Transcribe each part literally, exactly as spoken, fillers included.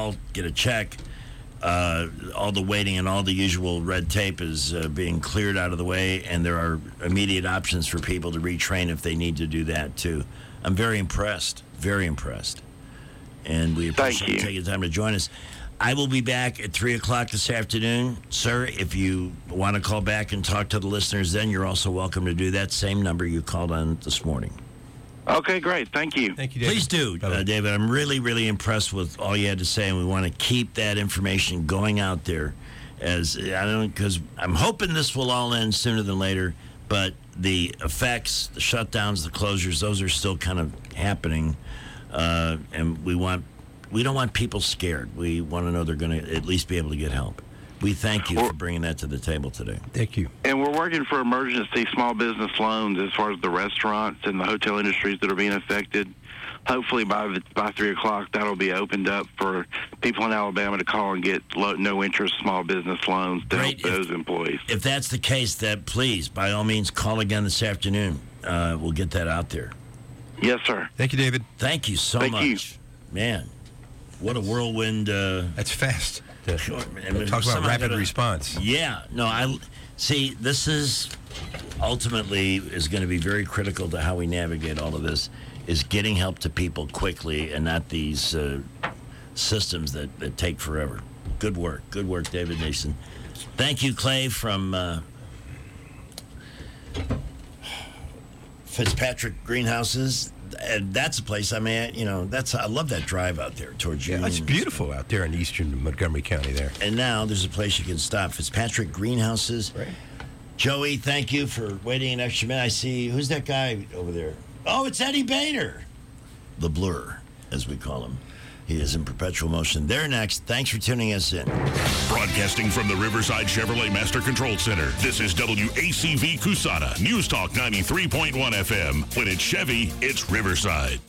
call, get a check. Uh, all the waiting and all the usual red tape is uh, being cleared out of the way, and there are immediate options for people to retrain if they need to do that, too. I'm very impressed, very impressed. And we appreciate you taking the time to join us. I will be back at three o'clock this afternoon. Sir, if you want to call back and talk to the listeners then, you're also welcome to do that. Same number you called on this morning. Okay, great. Thank you. Thank you, David. Please do, uh, David. I'm really, really impressed with all you had to say, and we want to keep that information going out there. As I don't, because I'm hoping this will all end sooner than later, but the effects, the shutdowns, the closures, those are still kind of happening, uh, and we want, we don't want people scared. We want to know they're going to at least be able to get help. We thank you for bringing that to the table today. Thank you. And we're working for emergency small business loans as far as the restaurants and the hotel industries that are being affected. Hopefully by the, by three o'clock, that'll be opened up for people in Alabama to call and get low, no-interest small business loans to Great. help those if, employees. If that's the case, that please, by all means, call again this afternoon. Uh, we'll get that out there. Yes, sir. Thank you, David. Thank you so Thank much. you. Man, what a whirlwind. Uh, That's fast. To Sure, man. talk about Somehow rapid gotta- response. Yeah, no, I see. This is ultimately is going to be very critical to how we navigate all of this. Is getting help to people quickly and not these uh, systems that, that take forever. Good work, good work, David Nason. Thank you, Clay from uh, Fitzpatrick Greenhouses. And that's a place. I mean, you know, that's I love that drive out there towards you. Yeah, it's beautiful out there in eastern Montgomery County there. And now there's a place you can stop. Fitzpatrick Greenhouses. Right. Joey, thank you for waiting an extra minute. I see, who's that guy over there? Oh, it's Eddie Bader. The Blur, as we call him. He is in perpetual motion. They're next. Thanks for tuning us in. Broadcasting from the Riverside Chevrolet Master Control Center, this is W A C V Cusana, News Talk ninety-three point one F M. When it's Chevy, it's Riverside.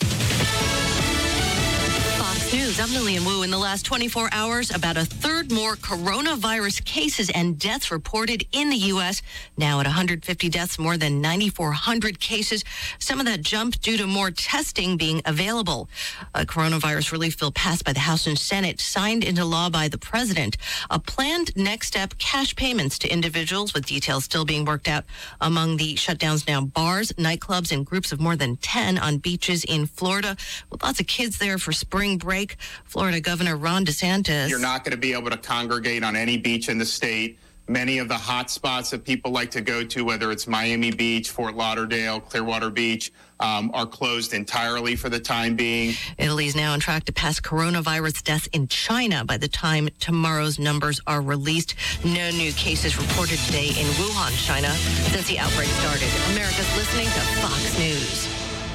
Fox News, I'm Lillian Wu. In the last twenty-four hours, about a third more coronavirus cases and deaths reported in the U S. Now at one hundred fifty deaths, more than nine thousand four hundred cases. Some of that jumped due to more testing being available. A coronavirus relief bill passed by the House and Senate, signed into law by the president. A planned next step, cash payments to individuals, with details still being worked out. Among the shutdowns now, bars, nightclubs, and groups of more than ten on beaches in Florida, with lots of kids there for spring break. Florida Governor Ron DeSantis. You're not going to be able to congregate on any beach in the state. Many of the hot spots that people like to go to, whether it's Miami Beach, Fort Lauderdale, Clearwater Beach, um, are closed entirely for the time being. Italy is now on track to pass coronavirus deaths in China by the time tomorrow's numbers are released. No new cases reported today in Wuhan, China, since the outbreak started. America's listening to Fox News.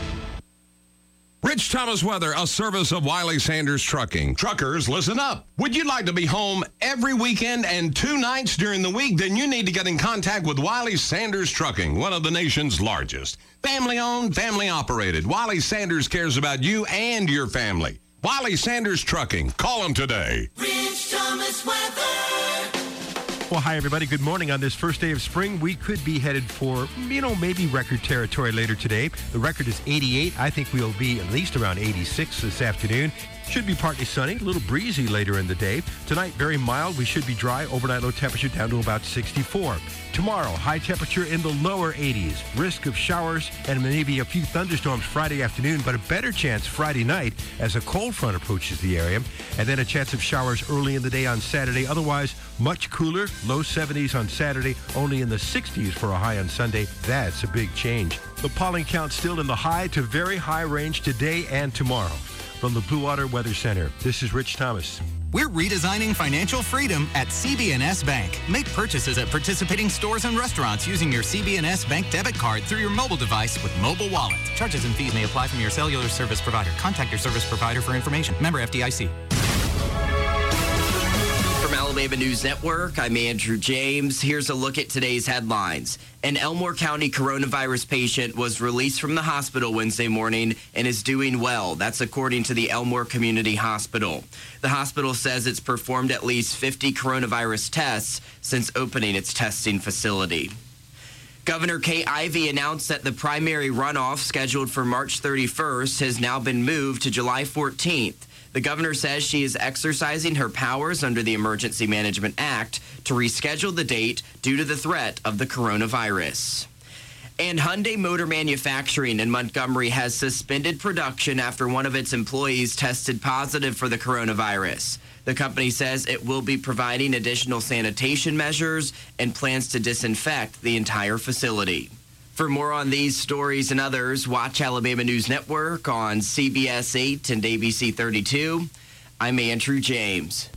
Rich Thomas weather, a service of Wiley Sanders Trucking. Truckers, listen up. Would you like to be home every weekend and two nights during the week? Then you need to get in contact with Wiley Sanders Trucking, one of the nation's largest. Family-owned, family-operated. Wiley Sanders cares about you and your family. Wiley Sanders Trucking. Call them today. Rich Thomas weather. Well, hi, everybody. Good morning. On this first day of spring, we could be headed for, you know, maybe record territory later today. The record is eighty-eight. I think we'll be at least around eighty-six this afternoon. Should be partly sunny, a little breezy later in the day. Tonight, very mild. We should be dry. Overnight low temperature down to about sixty-four. Tomorrow, high temperature in the lower eighties. Risk of showers and maybe a few thunderstorms Friday afternoon, but a better chance Friday night as a cold front approaches the area. And then a chance of showers early in the day on Saturday. Otherwise, much cooler. Low seventies on Saturday, only in the sixties for a high on Sunday. That's a big change. The pollen count still in the high to very high range today and tomorrow. From the Blue Water Weather Center, this is Rich Thomas. We're redesigning financial freedom at C B N S Bank. Make purchases at participating stores and restaurants using your C B N S Bank debit card through your mobile device with Mobile Wallet. Charges and fees may apply from your cellular service provider. Contact your service provider for information. Member F D I C. From Alabama News Network, I'm Andrew James. Here's a look at today's headlines. An Elmore County coronavirus patient was released from the hospital Wednesday morning and is doing well. That's according to the Elmore Community Hospital. The hospital says it's performed at least fifty coronavirus tests since opening its testing facility. Governor Kay Ivey announced that the primary runoff scheduled for March thirty-first has now been moved to July fourteenth. The governor says she is exercising her powers under the Emergency Management Act to reschedule the date due to the threat of the coronavirus. And Hyundai Motor Manufacturing in Montgomery has suspended production after one of its employees tested positive for the coronavirus. The company says it will be providing additional sanitation measures and plans to disinfect the entire facility. For more on these stories and others, watch Alabama News Network on C B S eight and A B C thirty-two. I'm Andrew James.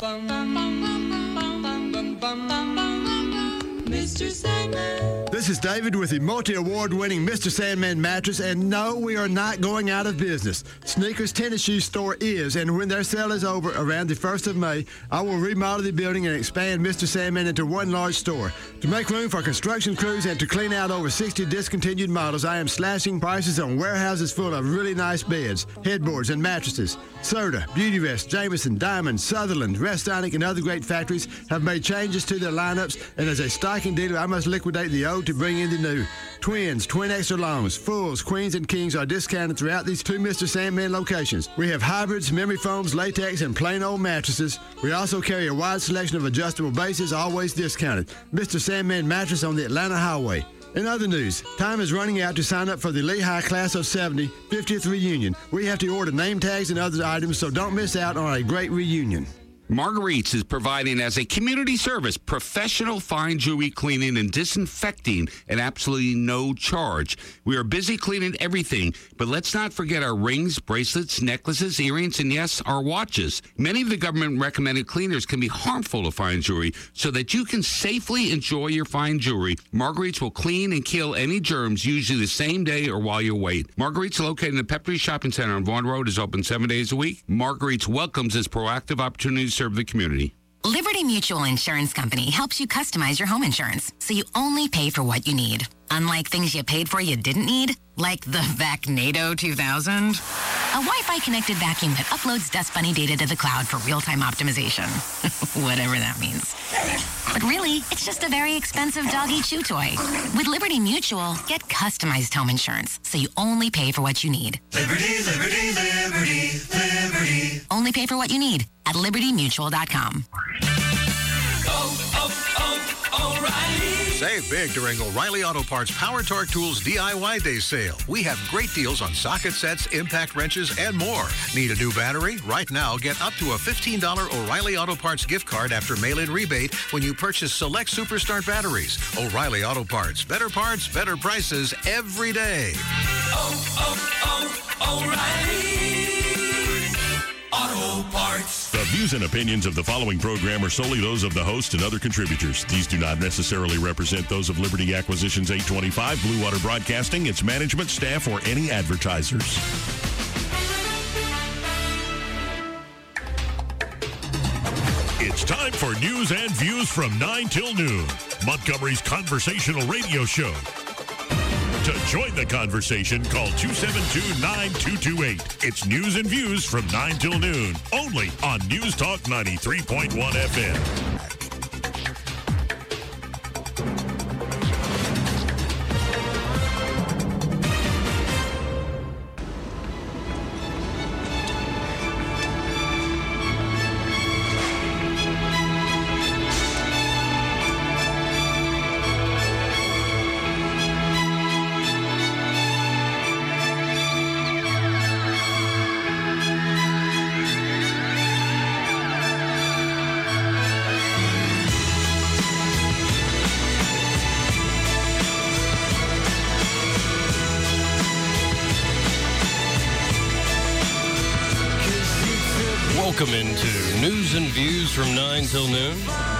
Mister Sandman. This is David with the multi-award-winning Mister Sandman mattress, and no, we are not going out of business. Sneakers Tennis Shoe Store is, and when their sale is over around the first of May, I will remodel the building and expand Mister Sandman into one large store. To make room for construction crews and to clean out over sixty discontinued models, I am slashing prices on warehouses full of really nice beds, headboards, and mattresses. Serta, Beautyrest, Jameson, Diamond, Sutherland, Restonic, and other great factories have made changes to their lineups, and as a stocking dealer, I must liquidate the old to bring in the new. Twins, twin extra longs, fulls, queens, and kings are discounted throughout these two Mister Sandman locations. We have hybrids, memory foams, latex, and plain old mattresses. We also carry a wide selection of adjustable bases, always discounted. Mister Sandman mattress on the Atlanta Highway. In other news, time is running out to sign up for the Lehigh Class of seventy fiftieth reunion. We have to order name tags and other items, so don't miss out on a great reunion. Marguerite's is providing as a community service professional fine jewelry cleaning and disinfecting at absolutely no charge. We are busy cleaning everything, but let's not forget our rings, bracelets, necklaces, earrings, and yes, our watches. Many of the government-recommended cleaners can be harmful to fine jewelry, so that you can safely enjoy your fine jewelry. Marguerite's will clean and kill any germs, usually the same day or while you wait. Marguerite's, located in the Peppery Shopping Center on Vaughan Road, is open seven days a week. Marguerite's welcomes this proactive opportunity to serve the community. Liberty Mutual Insurance Company helps you customize your home insurance so you only pay for what you need. Unlike things you paid for you didn't need, like the Vacnado two thousand. A Wi-Fi connected vacuum that uploads Dust Bunny data to the cloud for real-time optimization. Whatever that means. But really, it's just a very expensive doggy chew toy. With Liberty Mutual, get customized home insurance so you only pay for what you need. Liberty, liberty, liberty, liberty. Only pay for what you need at liberty mutual dot com. Oh, oh, oh, O'Reilly. Save big during O'Reilly Auto Parts Power Torque Tools D I Y Day Sale. We have great deals on socket sets, impact wrenches, and more. Need a new battery? Right now, get up to a fifteen dollars O'Reilly Auto Parts gift card after mail-in rebate when you purchase select Superstart batteries. O'Reilly Auto Parts. Better parts, better prices every day. Oh, oh, oh, O'Reilly Auto Parts. The views and opinions of the following program are solely those of the host and other contributors. These do not necessarily represent those of Liberty Acquisitions eight twenty-five, Blue Water Broadcasting, its management, staff, or any advertisers. It's time for news and views from nine till noon, Montgomery's conversational radio show. To join the conversation, call two seven two, nine two two eight. It's news and views from nine till noon, only on News Talk ninety-three point one F M. Welcome into News and Views from nine till noon.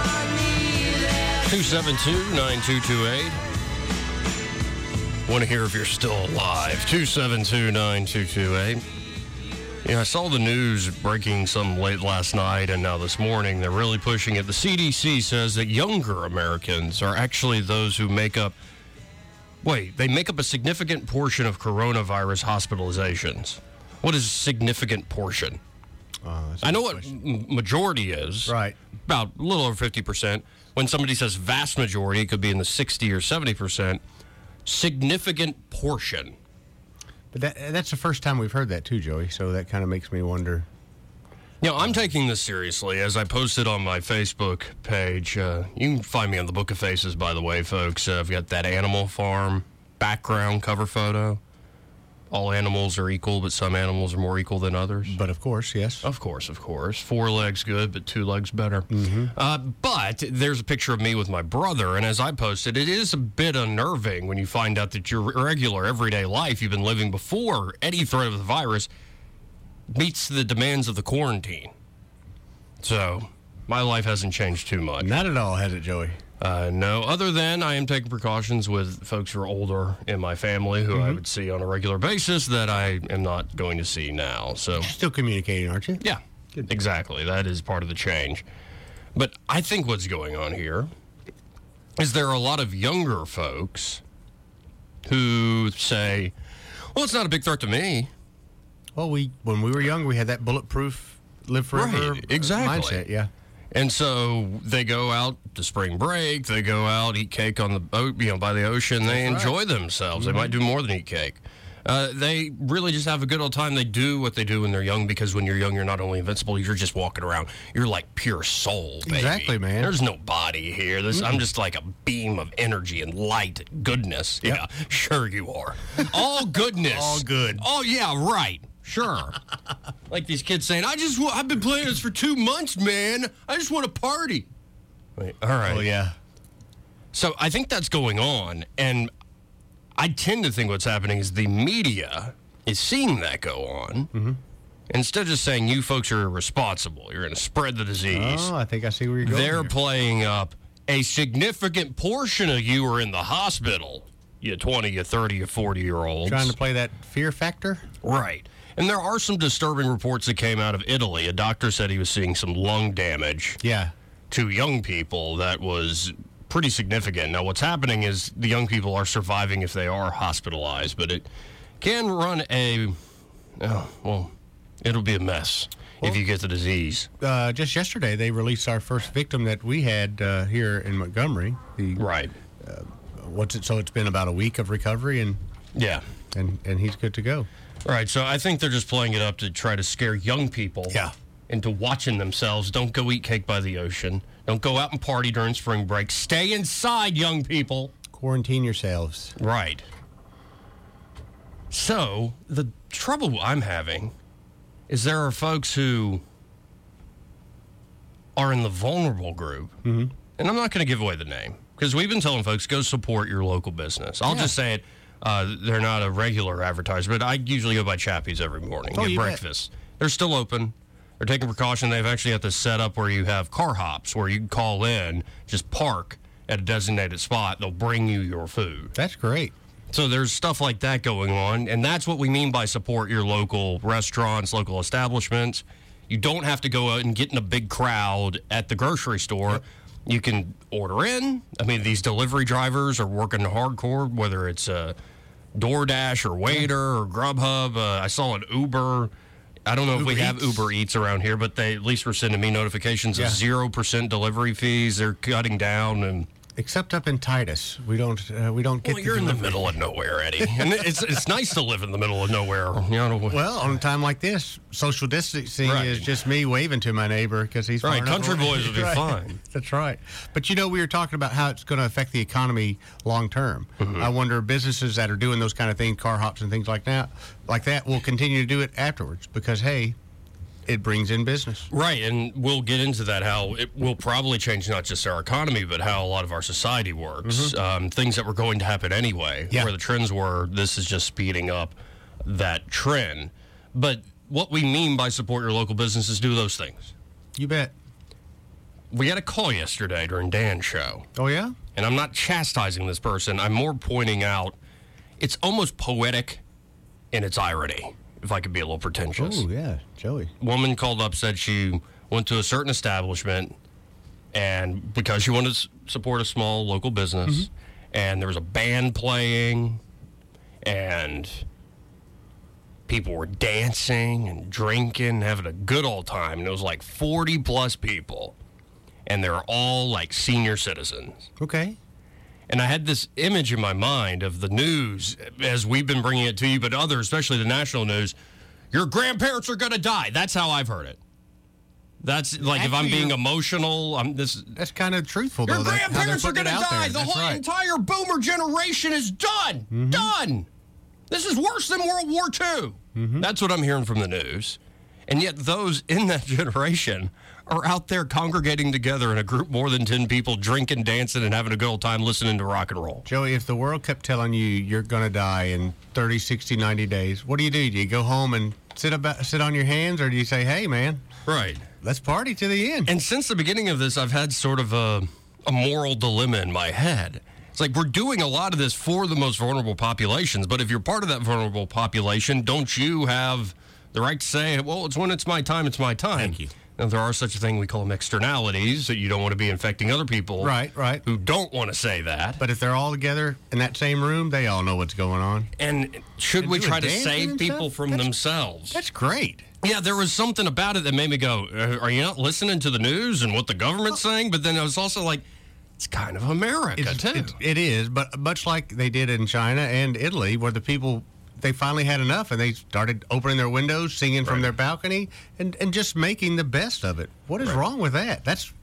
two seven two, nine two two eight. Want to hear if you're still alive. two seven two, nine two two eight. Yeah, I saw the news breaking some late last night and now this morning. They're really pushing it. The C D C says that younger Americans are actually those who make up, wait, they make up a significant portion of coronavirus hospitalizations. What is a significant portion? Uh, I know what m- majority is. Right. About a little over fifty percent. When somebody says vast majority, it could be in the sixty or seventy percent. Significant portion. But that, that's the first time we've heard that too, Joey, so that kind of makes me wonder. You know, I'm taking this seriously. As I posted on my Facebook page, uh, you can find me on the Book of Faces, by the way, folks. Uh, I've got that Animal Farm background cover photo. All animals are equal, but some animals are more equal than others. But of course, yes. Of course, of course. Four legs good, but two legs better. Mm-hmm. Uh, but there's a picture of me with my brother, and as I posted, it is a bit unnerving when you find out that your regular, everyday life you've been living before any threat of the virus meets the demands of the quarantine. So, my life hasn't changed too much. Not at all, has it, Joey? Uh, no, other than I am taking precautions with folks who are older in my family who Mm-hmm. I would see on a regular basis that I am not going to see now. So Still communicating, aren't you? Yeah, exactly. That is part of the change. But I think what's going on here is there are a lot of younger folks who say, well, it's not a big threat to me. Well, we when we were young, we had that bulletproof, live forever Right, exactly. mindset, yeah. And so they go out to spring break. They go out, eat cake on the o- you know by the ocean. They That's right. enjoy themselves. Mhm. They might do more than eat cake. Uh, they really just have a good old time. They do what they do when they're young because when you're young, you're not only invincible, you're just walking around. You're like pure soul, baby. Exactly, man. There's no body here. This, I'm Mm-mm. just like a beam of energy and light, goodness. Yeah, sure you are. All goodness. All good. Oh yeah, right. Sure. Like these kids saying, I just, wa- I've been playing this for two months, man. I just want to party. Wait, all right. Oh, yeah. So I think that's going on. And I tend to think what's happening is the media is seeing that go on. Mm-hmm. Instead of just saying, you folks are irresponsible, you're going to spread the disease. Oh, I think I see where you're going. They're here. playing up a significant portion of you are in the hospital. You twenty, you thirty, you forty year olds. Trying to play that fear factor? Right. And there are some disturbing reports that came out of Italy. A doctor said he was seeing some lung damage Yeah. to young people that was pretty significant. Now, what's happening is the young people are surviving if they are hospitalized, but it can run a, oh, well, it'll be a mess if you get the disease. Uh, just yesterday, they released our first victim that we had uh, here in Montgomery. The, right. Uh, what's it? So it's been about a week of recovery, and Yeah. and and he's good to go. Right, so I think they're just playing it up to try to scare young people Yeah. into watching themselves. Don't go eat cake by the ocean. Don't go out and party during spring break. Stay inside, young people. Quarantine yourselves. Right. So, the trouble I'm having is there are folks who are in the vulnerable group, Mm-hmm. and I'm not going to give away the name because we've been telling folks, go support your local business. I'll Yeah. just say it. Uh, they're not a regular advertiser, but I usually go by Chappie's every morning, Oh, get you bet. breakfast. They're still open. They're taking precaution. They've actually got this set up where you have car hops where you can call in, just park at a designated spot. They'll bring you your food. That's great. So there's stuff like that going on, and that's what we mean by support your local restaurants, local establishments. You don't have to go out and get in a big crowd at the grocery store. Yep. You can order in. I mean, these delivery drivers are working hardcore, whether it's uh, DoorDash or Waiter or Grubhub. Uh, I saw an Uber. I don't know if we Uber have Eats. Uber Eats around here, but they at least were sending me notifications Yeah. of zero percent delivery fees. They're cutting down and... Except up in Titus, we don't uh, we don't get. Well, you're in the delivery. middle of nowhere, Eddie, and it's it's nice to live in the middle of nowhere. You know, Well, on a time like this, social distancing Right. is just me waving to my neighbor because he's far Right, enough country away. boys will be Right. fine. That's right. But you know, we were talking about how it's going to affect the economy long term. Mm-hmm. I wonder businesses that are doing those kind of things, car hops and things like that, like that, will continue to do it afterwards because hey, it brings in business. right, and we'll get into that. How it will probably change not just our economy, but how a lot of our society works. Um, things that were going to happen anyway, Yeah. where the trends were. This is just speeding up that trend. But what we mean by support your local businesses, do those things. You bet. We got a call yesterday during Dan's show. Oh yeah. And I'm not chastising this person. I'm more pointing out it's almost poetic in its irony, if I could be a little pretentious. Oh yeah, Joey. Woman called up, said she went to a certain establishment, and because she wanted to s- support a small local business, and there was a band playing, and people were dancing and drinking, having a good old time, and it was like forty plus people, and they're all like senior citizens. Okay. And I had this image in my mind of the news as we've been bringing it to you, but others, especially the national news, your grandparents are going to die. That's how I've heard it. That's like if I'm being emotional, I'm this. That's kind of truthful, Your though. that- how they're grandparents are putting going it to out die. there. The That's whole right. entire boomer generation is done. Mhm. Done. This is worse than World War Two. Mm-hmm. That's what I'm hearing from the news. And yet those in that generation are out there congregating together in a group more than ten people, drinking, dancing, and having a good old time listening to rock and roll. Joey, if the world kept telling you you're going to die in thirty, sixty, ninety days, what do you do? Do you go home and sit about, sit on your hands, or do you say, hey, man, Right. let's party to the end? And since the beginning of this, I've had sort of a, a moral dilemma in my head. It's like we're doing a lot of this for the most vulnerable populations, but if you're part of that vulnerable population, don't you have the right to say, well, it's when it's my time, it's my time? Thank you. Now, there are such a thing we call them externalities, that you don't want to be infecting other people. Right, right. Who don't want to say that. But if they're all together in that same room, they all know what's going on. And should And we doing try to dancing save and people stuff? from That's- themselves? That's great. Yeah, there was something about it that made me go, "Uh, are you not listening to the news and what the government's saying? But then I was also like, it's kind of America, It's, too. it, it is, but much like they did in China and Italy, where the people, they finally had enough and they started opening their windows, singing from Right. their balcony, and, and just making the best of it. What is Right. wrong with that? That's.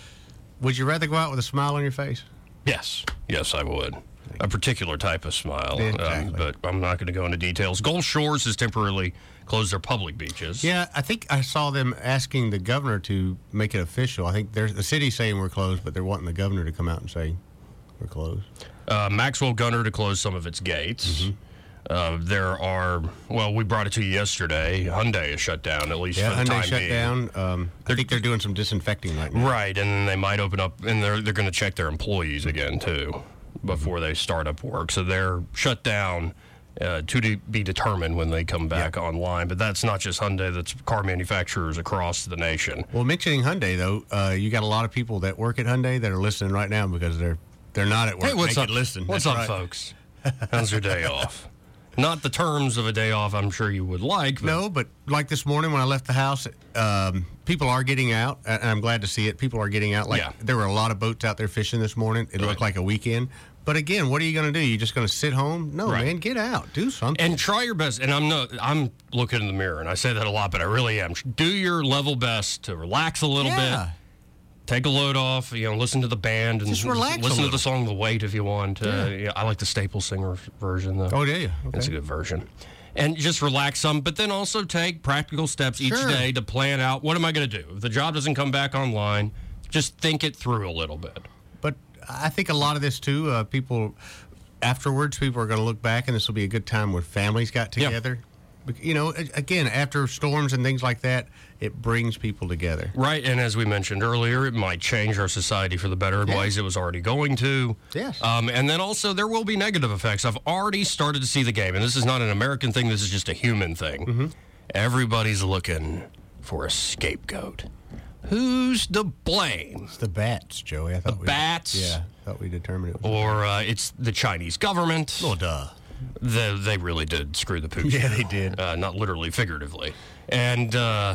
Would you rather go out with a smile on your face? Yes, yes, I would. A particular type of smile, um, Exactly. but I'm not going to go into details. Gulf Shores has temporarily closed their public beaches. Yeah, I think I saw them asking the governor to make it official. I think there's the city's saying we're closed, but they're wanting the governor to come out and say we're closed. Uh, Maxwell Gunner to close some of its gates. Mm-hmm. Uh, there are, well, we brought it to you yesterday. Hyundai is shut down, at least Yeah, for the Hyundai time shut being. down. Um, I think they're doing some disinfecting right now. Right, and then they might open up, and they're, they're going to check their employees again, too, before they start up work. So they're shut down uh, to de- be determined when they come back online. But that's not just Hyundai, that's car manufacturers across the nation. Well, mentioning Hyundai though, uh, you got a lot of people that work at Hyundai that are listening right now because they're they're not at work. Hey, what's they up? could listen. What's That's up, right. folks? How's your day off? Not the terms of a day off I'm sure you would like. But No, but like this morning when I left the house, um, people are getting out, and I'm glad to see it. People are getting out. Like Yeah. there were a lot of boats out there fishing this morning. It looked like a weekend. But again, what are you going to do? You just going to sit home? No, Right. man, get out, do something. And try your best. And I'm not. I'm looking in the mirror, and I say that a lot, but I really am. Do your level best to relax a little Yeah. bit. Take a load off. You know, listen to the band and Just relax a listen to little. the song "The Wait" if you want. Uh, Yeah. yeah, I like the Staple Singer version though. Oh, do you? It's a Okay. good version. And just relax some, but then also take practical steps each Sure. day to plan out what am I going to do if the job doesn't come back online. Just think it through a little bit. But I think a lot of this too, uh, people afterwards, people are going to look back, and this will be a good time where families got Yeah. together. Bec- You know, a- again, after storms and things like that, it brings people together. Right, and as we mentioned earlier, it might change our society for the better in Yeah. ways it was already going to. Yes. Um, and then also, there will be negative effects. I've already started to see the game, and this is not an American thing, this is just a human thing. Mm-hmm. Everybody's looking for a scapegoat. Who's to blame? It's the bats, Joey. I thought The we, bats? Yeah, I thought we determined it was. Or uh, it's the Chinese government. Oh, duh. They, they really did screw the pooch. Yeah, they did. Uh, not literally, figuratively. And, uh,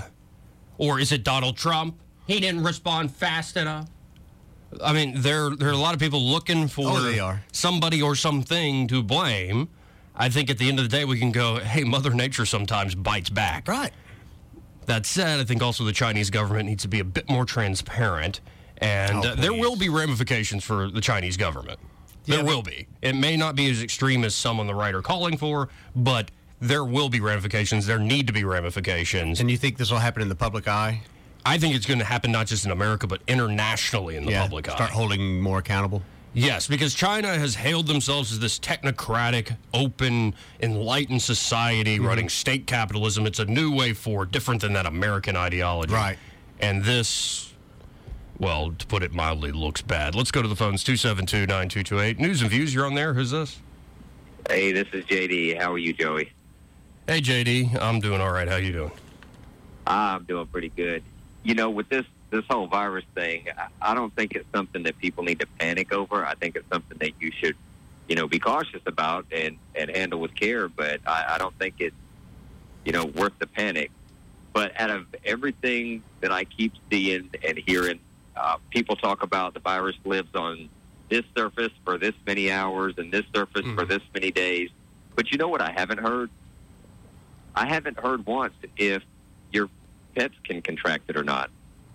or is it Donald Trump? He didn't respond fast enough. I mean, there, there are a lot of people looking for Oh, they are. somebody or something to blame. I think at the end of the day, we can go, hey, Mother Nature sometimes bites back. Right. That said, I think also the Chinese government needs to be a bit more transparent, and Oh, uh, there please. will be ramifications for the Chinese government. There Yeah, will be. It may not be as extreme as some on the right are calling for, but there will be ramifications. There need to be ramifications. And you think this will happen in the public eye? I think it's going to happen not just in America, but internationally in the yeah. public Start eye. holding more accountable. Yes, because China has hailed themselves as this technocratic, open, enlightened society Mm-hmm. running state capitalism. It's a new way forward, different than that American ideology. Right. And this, well, to put it mildly, looks bad. Let's go to the phones, two seven two, nine two two eight. News and Views, you're on there. Who's this? Hey, this is J D. How are you, Joey? Hey, J D. I'm doing all right. How you doing? I'm doing pretty good. You know, with this this whole virus thing, I- I don't think it's something that people need to panic over. I think it's something that you should, you know, be cautious about and, and handle with care. But I, I don't think it's, you know, worth the panic. But out of everything that I keep seeing and hearing, uh, people talk about the virus lives on this surface for this many hours and this surface for this many days. But you know what I haven't heard? I haven't heard once if your pets can contract it or not.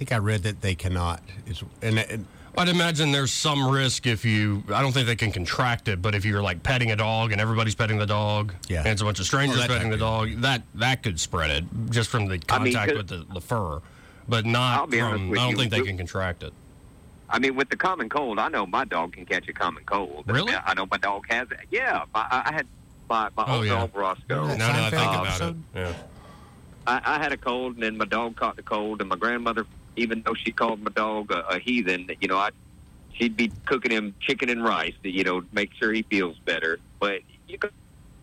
think I read that they cannot. It's, and, and I'd imagine there's some risk if you, I don't think they can contract it, but if you're like petting a dog and everybody's petting the dog, Yeah. and it's a bunch of strangers Oh, that petting the type dog, that that could spread it just from the I mean, contact 'cause- with the, the fur, but I'll not be honest from, with I don't you, think they we- can contract it. I mean, with the common cold, I know my dog can catch a common cold. Really? I know my dog has it. Yeah, my, I had my, my Oh, old yeah. dog, Roscoe. Now that I think uh, about it, yeah. I, I had a cold, and then my dog caught the cold, and my grandmother, even though she called my dog a, a heathen, you know, I she'd be cooking him chicken and rice, to, you know, make sure he feels better. But you could,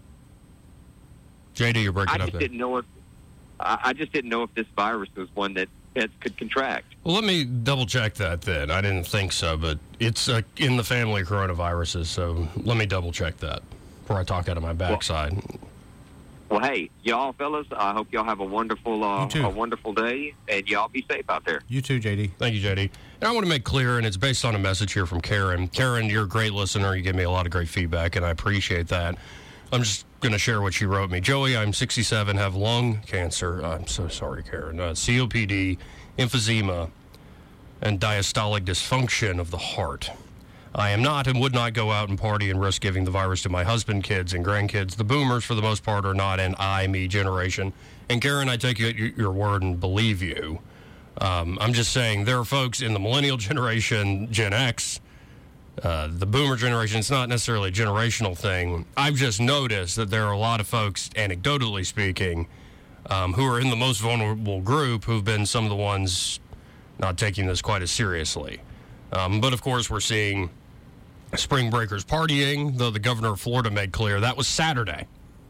J D, you're breaking I up just there. didn't know if I, I just didn't know if this virus was one that pets could contract. Well, let me double check that then. I didn't think so, but it's uh, in the family of coronaviruses, so let me double check that before I talk out of my backside. Well, hey, y'all fellas, I hope y'all have a wonderful, uh, a wonderful day, and y'all be safe out there. You too, J D. Thank you, J D. And I want to make clear, and it's based on a message here from Karen. Karen, you're a great listener. You give me a lot of great feedback, and I appreciate that. I'm just going to share what she wrote me. Joey, I'm sixty-seven, have lung cancer. I'm so sorry, Karen. Uh, C O P D, emphysema, and diastolic dysfunction of the heart. I am not and would not go out and party and risk giving the virus to my husband, kids, and grandkids. The boomers, for the most part, are not an I, me generation. And Karen, I take you at your your word and believe you. Um, I'm just saying there are folks in the millennial generation, Gen X, uh, the boomer generation. It's not necessarily a generational thing. I've just noticed that there are a lot of folks, anecdotally speaking, um, who are in the most vulnerable group who've been some of the ones not taking this quite as seriously. Um, but, of course, we're seeing spring breakers partying, though the governor of Florida made clear that was Saturday.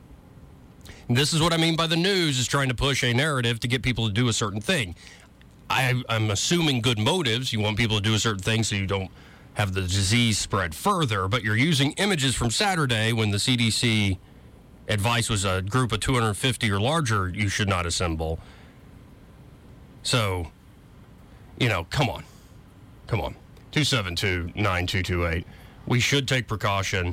And this is what I mean by the news is trying to push a narrative to get people to do a certain thing. I, I'm assuming good motives. You want people to do a certain thing so you don't have the disease spread further, but you're using images from Saturday when the C D C advice was a group of two hundred fifty or larger you should not assemble. So, you know, come on. Come on. two seven two, nine two two eight. We should take precaution,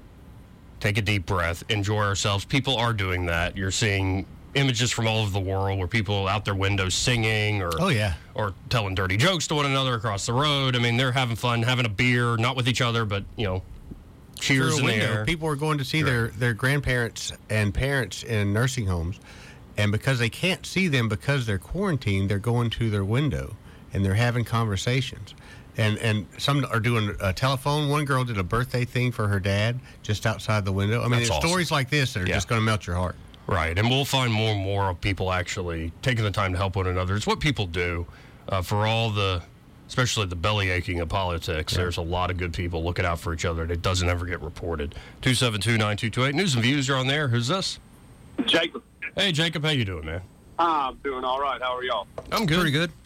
take a deep breath, enjoy ourselves. People are doing that. You're seeing images from all over the world where people out their windows singing or Oh, yeah. or telling dirty jokes to one another across the road. I mean, they're having fun, having a beer, not with each other, but, you know, cheers Through a in the window, air. people are going to see their, their grandparents and parents in nursing homes, and because they can't see them because they're quarantined, they're going to their window and they're having conversations. And and some are doing a telephone. One girl did a birthday thing for her dad just outside the window. I mean, That's there's awesome. stories like this that are Yeah. just going to melt your heart. Right, and we'll find more and more of people actually taking the time to help one another. It's what people do uh, for all the, especially the belly aching of politics. There's a lot of good people looking out for each other, and it doesn't ever get reported. two seven two, nine two two eight. News and Views are on there. Who's this? Jacob. Hey, Jacob, how you doing, man? I'm doing all right. How are y'all? I'm good. Pretty good.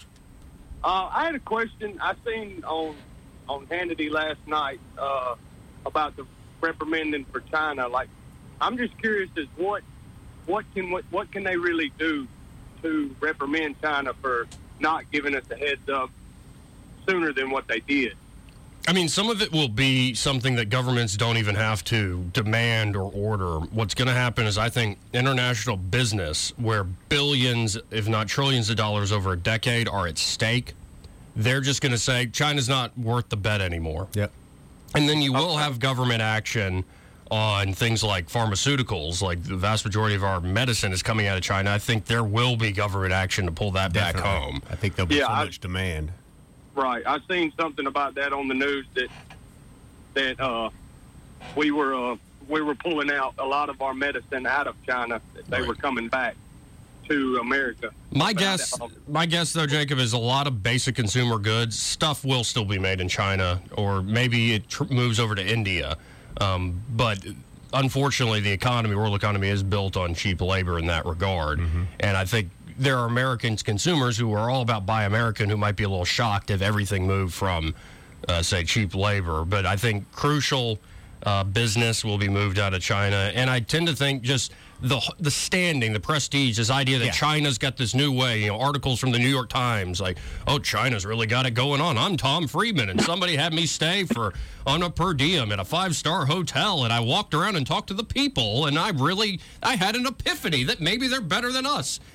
Uh, I had a question. I seen on on Hannity last night uh, about the reprimanding for China. Like, I'm just curious as what what can what, what can they really do to reprimand China for not giving us a heads up sooner than what they did? I mean, some of it will be something that governments don't even have to demand or order. What's going to happen is, I think, international business, where billions, if not trillions of dollars over a decade are at stake, they're just going to say, China's not worth the bet anymore. Yep. And then you will have government action on things like pharmaceuticals. Like the vast majority of our medicine is coming out of China. I think there will be government action to pull that Definitely. back home. I think there'll be Yeah, so I- much demand. Right. I seen something about that on the news that that uh, we were uh, we were pulling out a lot of our medicine out of China. That they Right. were coming back to America. My But I guess, don't- my guess though, Jacob, is a lot of basic consumer goods stuff will still be made in China, or maybe it tr- moves over to India. Um, but unfortunately, the economy, world economy, is built on cheap labor in that regard. And I think there are American consumers who are all about buy American who might be a little shocked if everything moved from, uh, say, cheap labor. But I think crucial uh, business will be moved out of China. And I tend to think just the the standing, the prestige, this idea that Yeah. China's got this new way, you know, articles from the New York Times, like, oh, China's really got it going on. I'm Tom Friedman, and somebody had me stay for on a per diem at a five-star hotel, and I walked around and talked to the people, and I really, I had an epiphany that maybe they're better than us.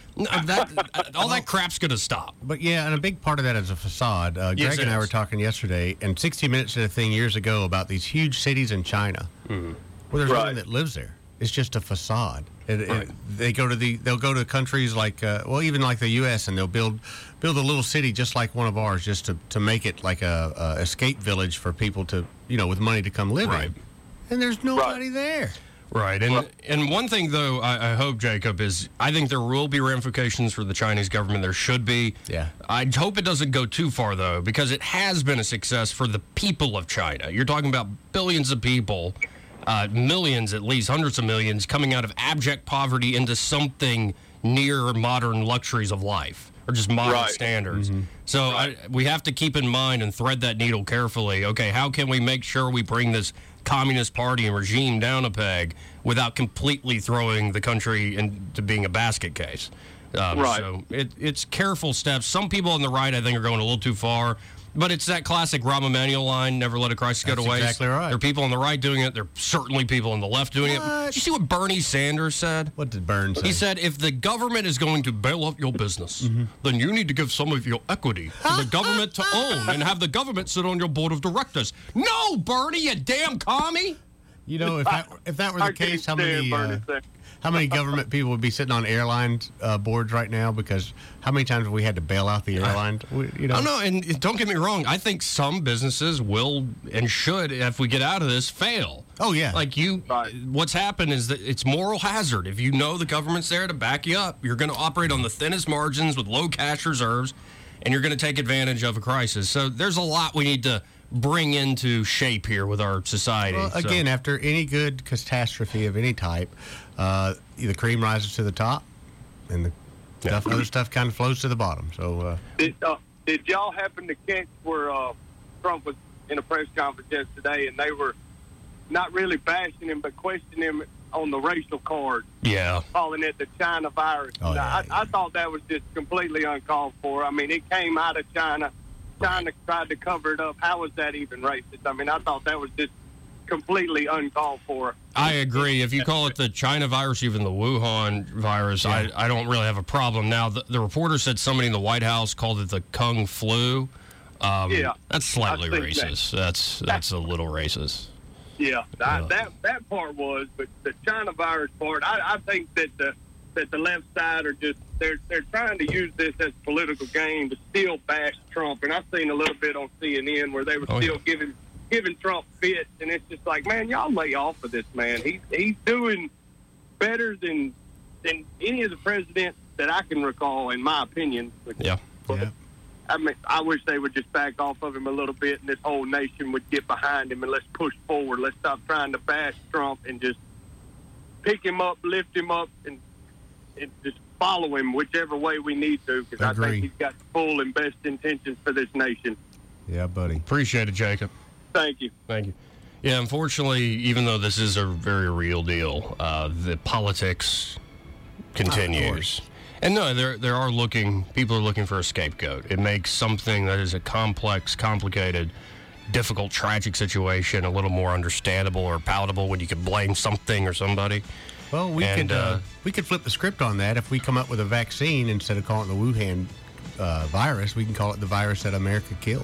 No, that, all that crap's going to stop. But yeah, and a big part of that is a facade. Uh, Yes, Greg it and I is. were talking yesterday, and sixty Minutes did a thing years ago about these huge cities in China Mm-hmm. where there's no Right. one that lives there. It's just a facade. It, it, they go to the they'll go to countries like uh, well, even like the U S, and they'll build build a little city just like one of ours, just to, to make it like a, a escape village for people to you know with money to come live Right. in. And there's nobody there. Right, and and one thing though, I, I hope, Jacob, is I think there will be ramifications for the Chinese government. There should be. Yeah. I hope it doesn't go too far though, because it has been a success for the people of China. You're talking about billions of people, uh, millions at least, hundreds of millions, coming out of abject poverty into something near modern luxuries of life, or just modern Right. standards. So I, we have to keep in mind and thread that needle carefully. Okay, how can we make sure we bring this Communist Party and regime down a peg without completely throwing the country into being a basket case? Um, Right. So it, it's careful steps. Some people on the right, I think, are going a little too far. But it's that classic Rahm Emanuel line, never let a crisis go to That's waste. exactly right. There are people on the right doing it. There are certainly people on the left doing it. Did you see what Bernie Sanders said? What did Byrne say? He said, if the government is going to bail out your business, then you need to give some of your equity to the government to own and have the government sit on your board of directors. No, Bernie, you damn commie! You know, if that if that were the I can't case, how stand many Bernie uh, Sanders. how many government people would be sitting on airline uh, boards right now? Because how many times have we had to bail out the airline? We, you know, Oh, no, and don't get me wrong. I think some businesses will and should, if we get out of this, fail. Oh, yeah. Like you, what's happened is that it's moral hazard. If you know the government's there to back you up, you're going to operate on the thinnest margins with low cash reserves, and you're going to take advantage of a crisis. So there's a lot we need to bring into shape here with our society. Well, So- again, after any good catastrophe of any type, uh, the cream rises to the top, and the stuff, other stuff kind of flows to the bottom. So, uh, Did, uh, did y'all happen to catch where uh, Trump was in a press conference yesterday, and they were not really bashing him, but questioning him on the racial card, Yeah. calling it the China virus? Oh, Now, yeah, I, I thought that was just completely uncalled for. I mean, it came out of China. China tried to cover it up. How was that even racist? I mean, I thought that was just completely uncalled for. I agree. If you call it the China virus, even the Wuhan virus, I, I don't really have a problem. Now, the, the reporter said somebody in the White House called it the Kung flu. Um, Yeah, That's slightly I think that- racist. That's that's a little racist. Yeah, that, that that part was, but the China virus part, I, I think that the that the left side are just they're they're trying to use this as a political game to still bash Trump, and I've seen a little bit on C N N where they were Oh, still yeah. giving giving Trump fits, and it's just like, man, y'all lay off of this man. He's he's doing better than than any of the presidents that I can recall, in my opinion. Yeah. yeah. I mean, I wish they would just back off of him a little bit, and this whole nation would get behind him, and let's push forward. Let's stop trying to bash Trump and just pick him up, lift him up, and, and just follow him whichever way we need to, because I Agree. think he's got full and best intentions for this nation. Yeah, buddy. Appreciate it, Jacob. Thank you. Thank you. Yeah, unfortunately, even though this is a very real deal, uh, the politics continues. And no, there there are looking people are looking for a scapegoat. It makes something that is a complex, complicated, difficult, tragic situation a little more understandable or palatable when you can blame something or somebody. Well, we And, could uh, uh, we could flip the script on that. If we come up with a vaccine instead of calling it the Wuhan uh, virus, we can call it the virus that America killed.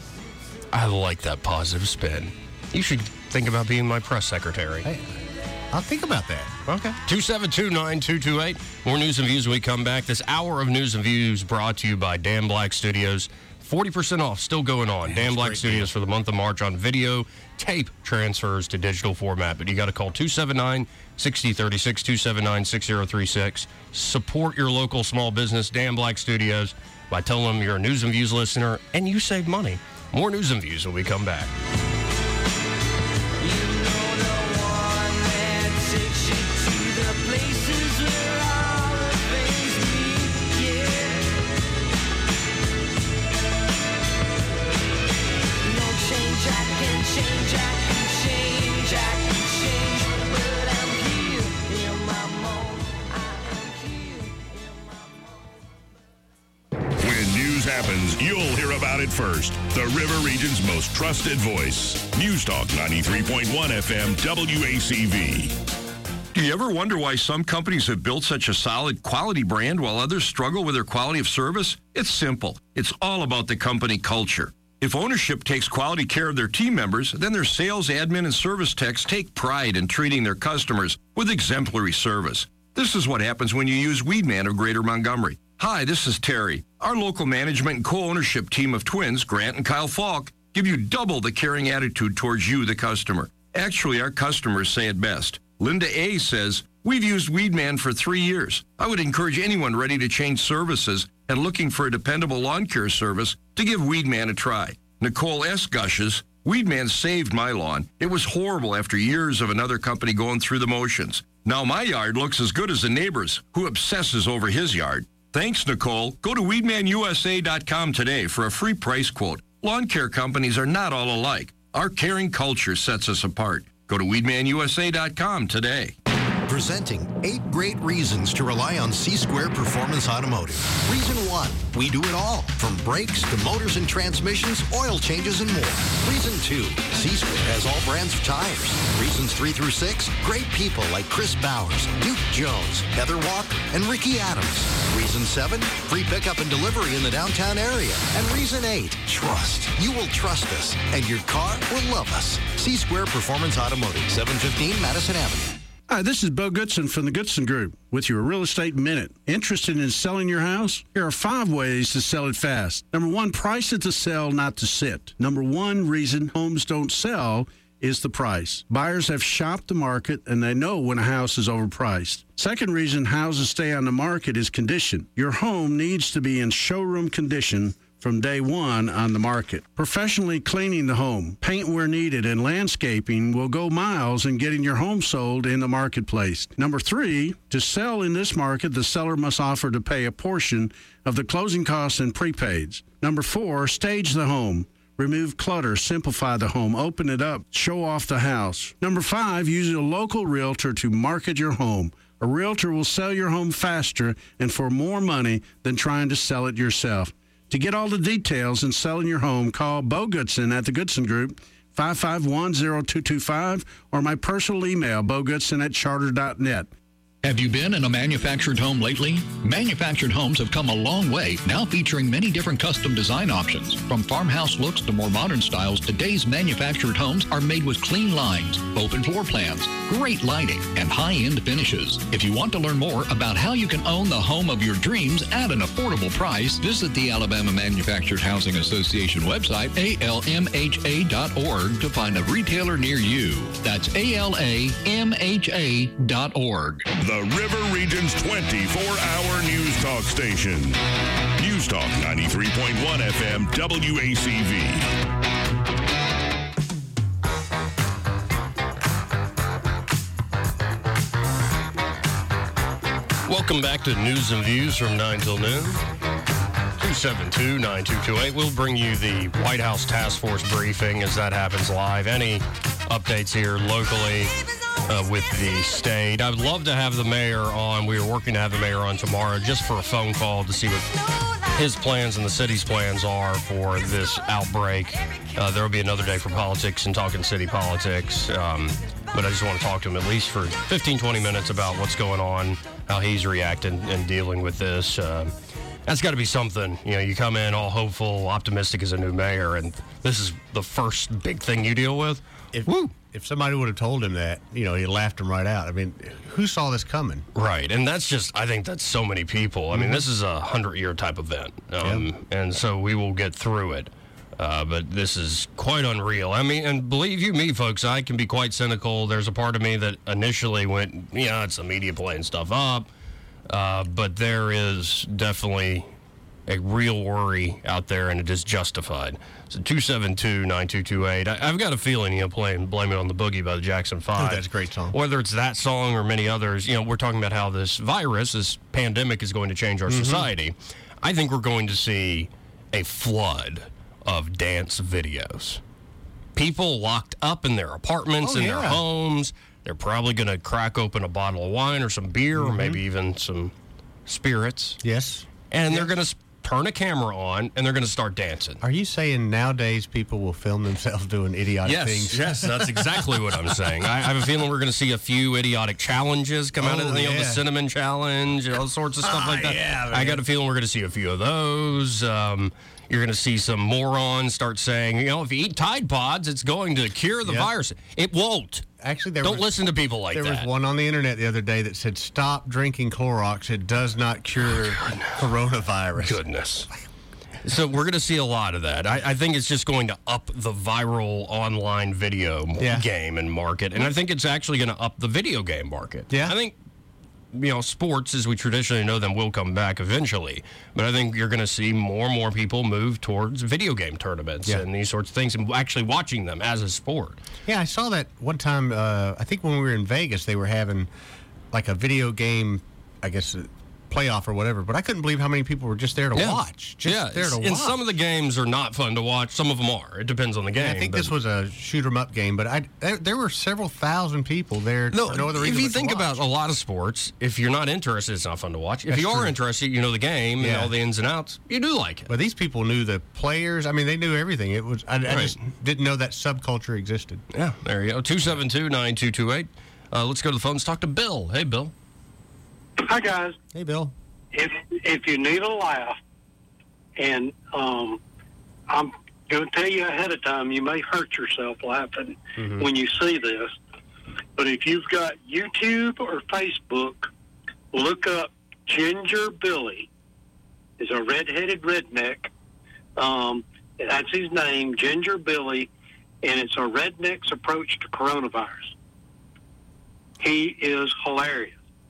I like that positive spin. You should think about being my press secretary. Hey, I'll think about that. Okay. two seven two, nine two two eight. More news and views when we come back. This hour of news and views brought to you by Dan Black Studios. forty percent off still going on. Dan Black Studios for the month of March on video tape transfers to digital format. But you got to call two seven nine, six zero three six, two seven nine, six zero three six. Support your local small business, Dan Black Studios, by telling them you're a news and views listener and you save money. More news and views when we come back. When news happens, you'll hear about it first. The River Region's most trusted voice. News Talk ninety-three point one F M W A C V. Do you ever wonder why some companies have built such a solid quality brand while others struggle with their quality of service? It's simple. It's all about the company culture. If ownership takes quality care of their team members, then their sales, admin, and service techs take pride in treating their customers with exemplary service. This is what happens when you use Weedman of Greater Montgomery. Hi, this is Terry. Our local management and co-ownership team of twins, Grant and Kyle Falk, give you double the caring attitude towards you, the customer. Actually, our customers say it best. Linda A. says, we've used Weedman for three years. I would encourage anyone ready to change services and looking for a dependable lawn care service to give Weedman a try. Nicole S. gushes, Weedman saved my lawn. It was horrible after years of another company going through the motions. Now my yard looks as good as the neighbor's, who obsesses over his yard. Thanks, Nicole. Go to weedman u s a dot com today for a free price quote. Lawn care companies are not all alike. Our caring culture sets us apart. Go to weedman u s a dot com today. Presenting eight great reasons to rely on C-Square Performance Automotive. Reason one, we do it all, from brakes to motors and transmissions, oil changes, and more. Reason two, C-Square has all brands of tires. Reasons three through six, great people like Chris Bowers, Duke Jones, Heather Walker, and Ricky Adams. Reason seven, free pickup and delivery in the downtown area. And reason eight, trust. You will trust us, and your car will love us. C-Square Performance Automotive, seven fifteen Madison Avenue. Hi, this is Bo Goodson from the Goodson Group with your Real Estate Minute. Interested in selling your house? Here are five ways to sell it fast. Number one, price it to sell, not to sit. Number one reason homes don't sell is the price. Buyers have shopped the market and they know when a house is overpriced. Second reason houses stay on the market is condition. Your home needs to be in showroom condition from day one on the market. Professionally cleaning the home, paint where needed, and landscaping will go miles in getting your home sold in the marketplace. Number three, to sell in this market, the seller must offer to pay a portion of the closing costs and prepaids. Number four, stage the home. Remove clutter, simplify the home, open it up, show off the house. Number five, use a local realtor to market your home. A realtor will sell your home faster and for more money than trying to sell it yourself. To get all the details in selling your home, call Bo Goodson at the Goodson Group, five five one, zero two two five, or my personal email, bogoodson at charter dot net. Have you been in a manufactured home lately? Manufactured homes have come a long way, now featuring many different custom design options. From farmhouse looks to more modern styles, today's manufactured homes are made with clean lines, open floor plans, great lighting, and high-end finishes. If you want to learn more about how you can own the home of your dreams at an affordable price, visit the Alabama Manufactured Housing Association website, A L M H A dot org, to find a retailer near you. That's A L A M H A dot org. The River Region's twenty-four hour news talk station. News Talk ninety-three point one F M W A C V. Welcome back to News and Views from nine till noon. two seven two, nine two two eight. We'll bring you the White House Task Force briefing as that happens live. Any updates here locally uh, with the state? I would love to have the mayor on. We are working to have the mayor on tomorrow just for a phone call to see what his plans and the city's plans are for this outbreak. Uh, there will be another day for politics and talking city politics. Um, but I just want to talk to him at least for fifteen, twenty minutes about what's going on, how he's reacting and dealing with this. Um, that's got to be something. You know, you come in all hopeful, optimistic as a new mayor, and this is the first big thing you deal with. If, if somebody would have told him that, you know, he laughed him right out. I mean, who saw this coming? Right, and that's just, I think that's so many people. I mean, Mhm. this is a hundred-year type event, um, and so we will get through it. Uh, but this is quite unreal. I mean, and believe you me, folks, I can be quite cynical. There's a part of me that initially went, yeah, it's the media playing stuff up. Uh, but there is definitely a real worry out there, and it is justified. So two seven two, nine two two eight. I, I've got a feeling, you know, playing Blame It on the Boogie by the Jackson Five. Oh, that's a great song. Whether it's that song or many others, you know, we're talking about how this virus, this pandemic is going to change our Mhm. society. I think we're going to see a flood of dance videos. People locked up in their apartments, Oh, in yeah. their homes. They're probably going to crack open a bottle of wine or some beer or Mhm. maybe even some spirits. Yes. And they're going to turn a camera on, and they're going to start dancing. Are you saying nowadays people will film themselves doing idiotic Yes, things? yes, that's exactly what I'm saying. I, I have a feeling we're going to see a few idiotic challenges come out of Oh, the, you know, the yeah. cinnamon challenge, all sorts of stuff Oh, like that. yeah, I man. got a feeling we're going to see a few of those. Um, you're going to see some morons start saying, you know, if you eat Tide Pods, it's going to cure the Yep. virus. It won't. Actually, there Don't was, listen to people like there that. was one on the internet the other day that said, "Stop drinking Clorox. It does not cure coronavirus." Goodness. So we're going to see a lot of that. I, I think it's just going to up the viral online video Yeah. game and market, and I think it's actually going to up the video game market. Yeah. I think, you know, sports as we traditionally know them will come back eventually, but I think you're going to see more and more people move towards video game tournaments Yeah. and these sorts of things, and actually watching them as a sport. Yeah, I saw that one time. Uh, I think when we were in Vegas, they were having like a video game, I guess, uh, playoff or whatever. But I couldn't believe how many people were just there to Yeah. watch. Just yeah, there to and watch. some of the games are not fun to watch. Some of them are. It depends on the game. And I think but- this was a shoot 'em up game, but I there, there were several thousand people there. No, for no other if reason you but to think watch. about a lot of sports, if you're not interested, it's not fun to watch. If That's you are true. interested, you know the game and Yeah. all the ins and outs, you do like it. But these people knew the players. I mean, they knew everything. It was. I, I Right. just didn't know that subculture existed. Yeah, there you go. two seven two, nine two two eight. Uh, let's go to the phones. Talk to Bill. Hey, Bill. Hi, guys. Hey, Bill. If if you need a laugh, and um, I'm going to tell you ahead of time, you may hurt yourself laughing Mhm. when you see this. But if you've got YouTube or Facebook, look up Ginger Billy. He's a red-headed redneck. Um, that's his name, Ginger Billy, and it's a redneck's approach to coronavirus. He is hilarious.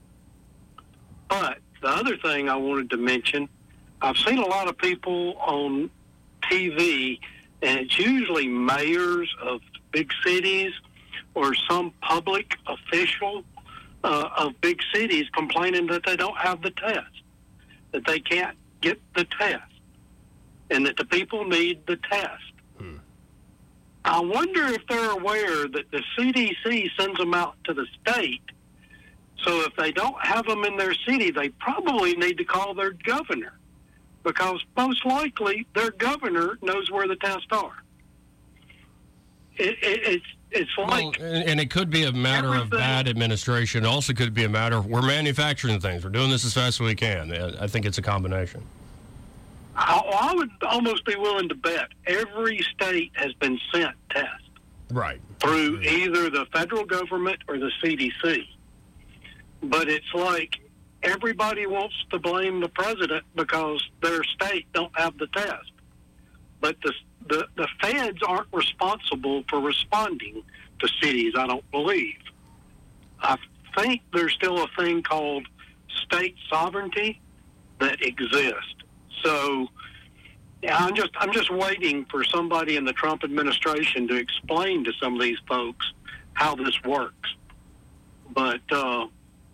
But the other thing I wanted to mention, I've seen a lot of people on T V, and it's usually mayors of big cities or some public official uh, of big cities complaining that they don't have the test, that they can't get the test, and that the people need the test. I wonder if they're aware that the C D C sends them out to the state. So if they don't have them in their city, they probably need to call their governor, because most likely their governor knows where the tests are. It, it, it's it's like Well, and, and it could be a matter of bad administration. It also could be a matter of we're manufacturing things. We're doing this as fast as we can. I I think it's a combination. I, I would almost be willing to bet every state has been sent tests Right. through either the federal government or the C D C. But it's like everybody wants to blame the president because their state don't have the test. But the, the, the feds aren't responsible for responding to cities, I don't believe. I think there's still a thing called state sovereignty that exists. So yeah, I'm just I'm just waiting for somebody in the Trump administration to explain to some of these folks how this works. But uh,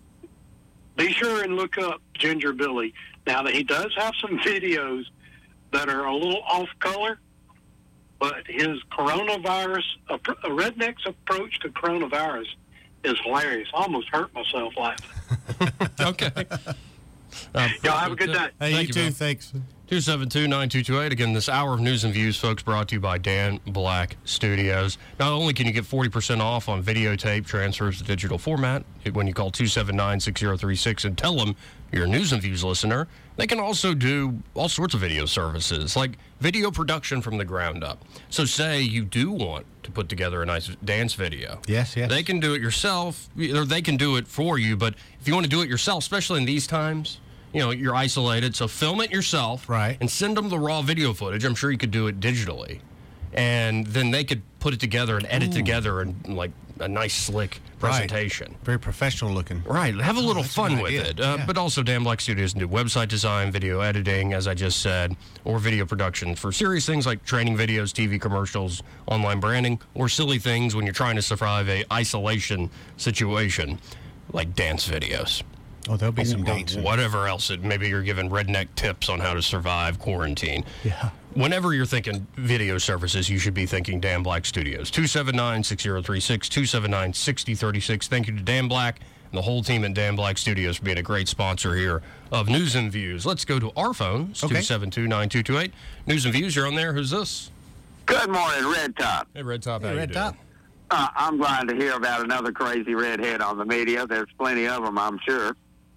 be sure and look up Ginger Billy. Now, that he does have some videos that are a little off color, but his coronavirus, a, a redneck's approach to coronavirus is hilarious. I almost hurt myself laughing. Okay. Uh, Y'all have a good day. Hey, Thank you too. Bill. Thanks. two seven two, nine two two eight. Again, this hour of news and views, folks, brought to you by Dan Black Studios. Not only can you get forty percent off on videotape transfers to digital format when you call two seven nine, six zero three six and tell them you're a news and views listener, they can also do all sorts of video services, like video production from the ground up. So say you do want to put together a nice dance video. Yes, yes. They can do it yourself, or they can do it for you. But if you want to do it yourself, especially in these times, you know, you're isolated, so film it yourself. Right. And send them the raw video footage. I'm sure you could do it digitally. And then they could put it together and edit Ooh. together in, like, a nice, slick presentation. Right. Very professional looking. Right. Have a Oh, little that's a fun good with idea. it. Uh, Yeah. But also, Dan Black Studios can do website design, video editing, as I just said, or video production for serious things like training videos, T V commercials, online branding, or silly things when you're trying to survive a isolation situation, like dance videos. Oh, there'll be some Or dancing. Whatever else. It, maybe you're giving redneck tips on how to survive quarantine. Yeah. Whenever you're thinking video services, you should be thinking Dan Black Studios. two seven nine, six zero three six, two seven nine, six zero three six. Thank you to Dan Black. and the whole team at Dan Black Studios for being a great sponsor here of News and Views. Let's go to our phones, Okay. two seven two, nine two two eight. News and Views, you're on there. Who's this? Good morning, Red Top. Hey, Red Top. Hey, how Red you Top. Uh, I'm glad to hear about another crazy redhead on the media. There's plenty of them, I'm sure.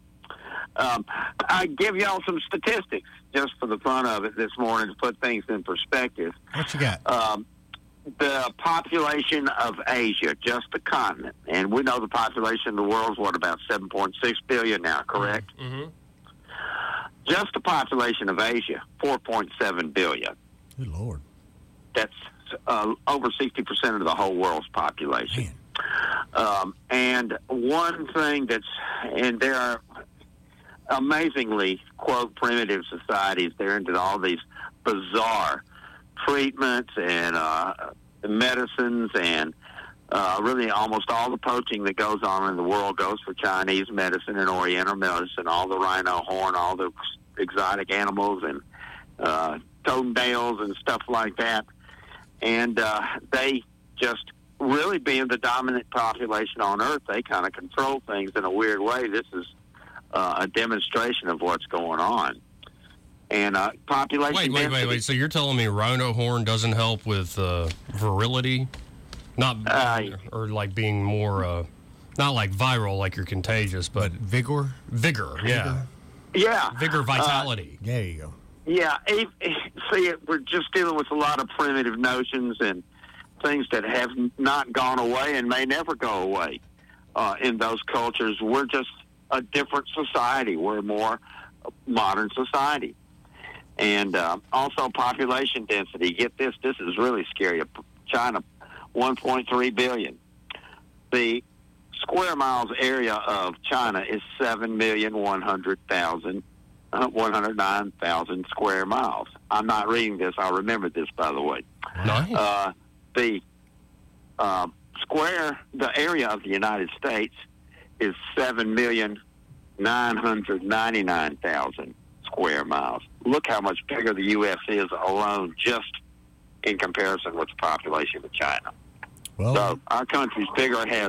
Um, I give y'all some statistics just for the fun of it this morning to put things in perspective. What you got? Um, the population of Asia, just the continent, and we know the population of the world is, what, about seven point six billion now, correct? Mm-hmm. Just the population of Asia, four point seven billion. Good Lord. That's uh, over sixty percent of the whole world's population. Um, and one thing that's, and there are amazingly, quote, primitive societies. They're into all these bizarre treatments and uh, medicines, and uh, really almost all the poaching that goes on in the world goes for Chinese medicine and Oriental medicine, all the rhino horn, all the exotic animals and uh, toenails and stuff like that. And uh, they just really, being the dominant population on Earth, they kind of control things in a weird way. This is uh, a demonstration of what's going on. And uh, population Wait, wait, wait, density- wait. So you're telling me rhino horn doesn't help with uh, virility? Not, Uh, or like being more, uh, not like viral, like you're contagious, but vigor? Vigor, yeah. Yeah. Vigor, vitality. There you go. Yeah, it, see, it, we're just dealing with a lot of primitive notions and things that have not gone away and may never go away uh, in those cultures. We're just a different society. We're a more modern society. And uh, also population density. Get this, this is really scary. China, one point three billion. The square miles area of China is seven million one hundred thousand. Uh, one hundred nine thousand square miles. I'm not reading this. I remember this, by the way. Nice. Uh, the uh, square, the area of the United States is seven million nine hundred ninety-nine thousand square miles. Look how much bigger the U S is alone, just in comparison with the population of China. Well, so our country's bigger, has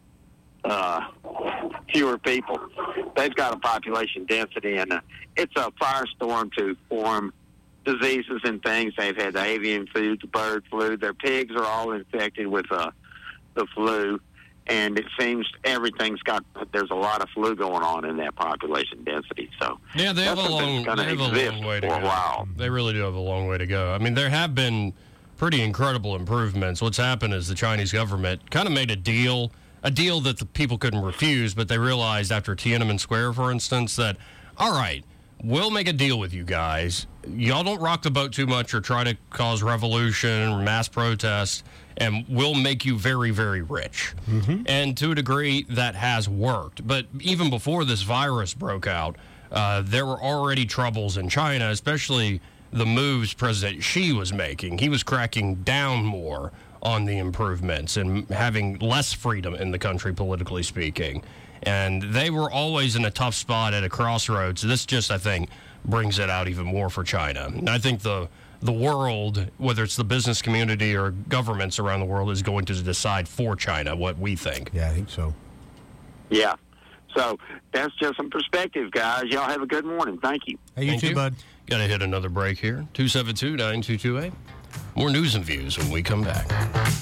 uh, fewer people. They've got a population density, and uh, it's a firestorm to form diseases and things. They've had the avian flu, the bird flu. Their pigs are all infected with uh, the flu, and it seems everything's got, there's a lot of flu going on in that population density. So Yeah, they have a that's long, something that's they have going a to exist long way to for go. a while. They really do have a long way to go. I mean, there have been pretty incredible improvements. What's happened is the Chinese government kind of made a deal, a deal that the people couldn't refuse, but they realized after Tiananmen Square, for instance, that, all right, we'll make a deal with you guys. Y'all don't rock the boat too much or try to cause revolution or mass protest, and we'll make you very, very rich. Mm-hmm. And to a degree, that has worked. But even before this virus broke out, uh, there were already troubles in China, especially the moves President Xi was making. He was cracking down more on the improvements and having less freedom in the country, politically speaking. And they were always in a tough spot at a crossroads. This just, I think, brings it out even more for China. And I think the the world, whether it's the business community or governments around the world, is going to decide for China what we think. Yeah, I think so. Yeah. So that's just some perspective, guys. Y'all have a good morning. Thank you. Hey, you Thank too, you. bud. Got to hit another break here. two seven two, nine two two eight. More news and views when we come back.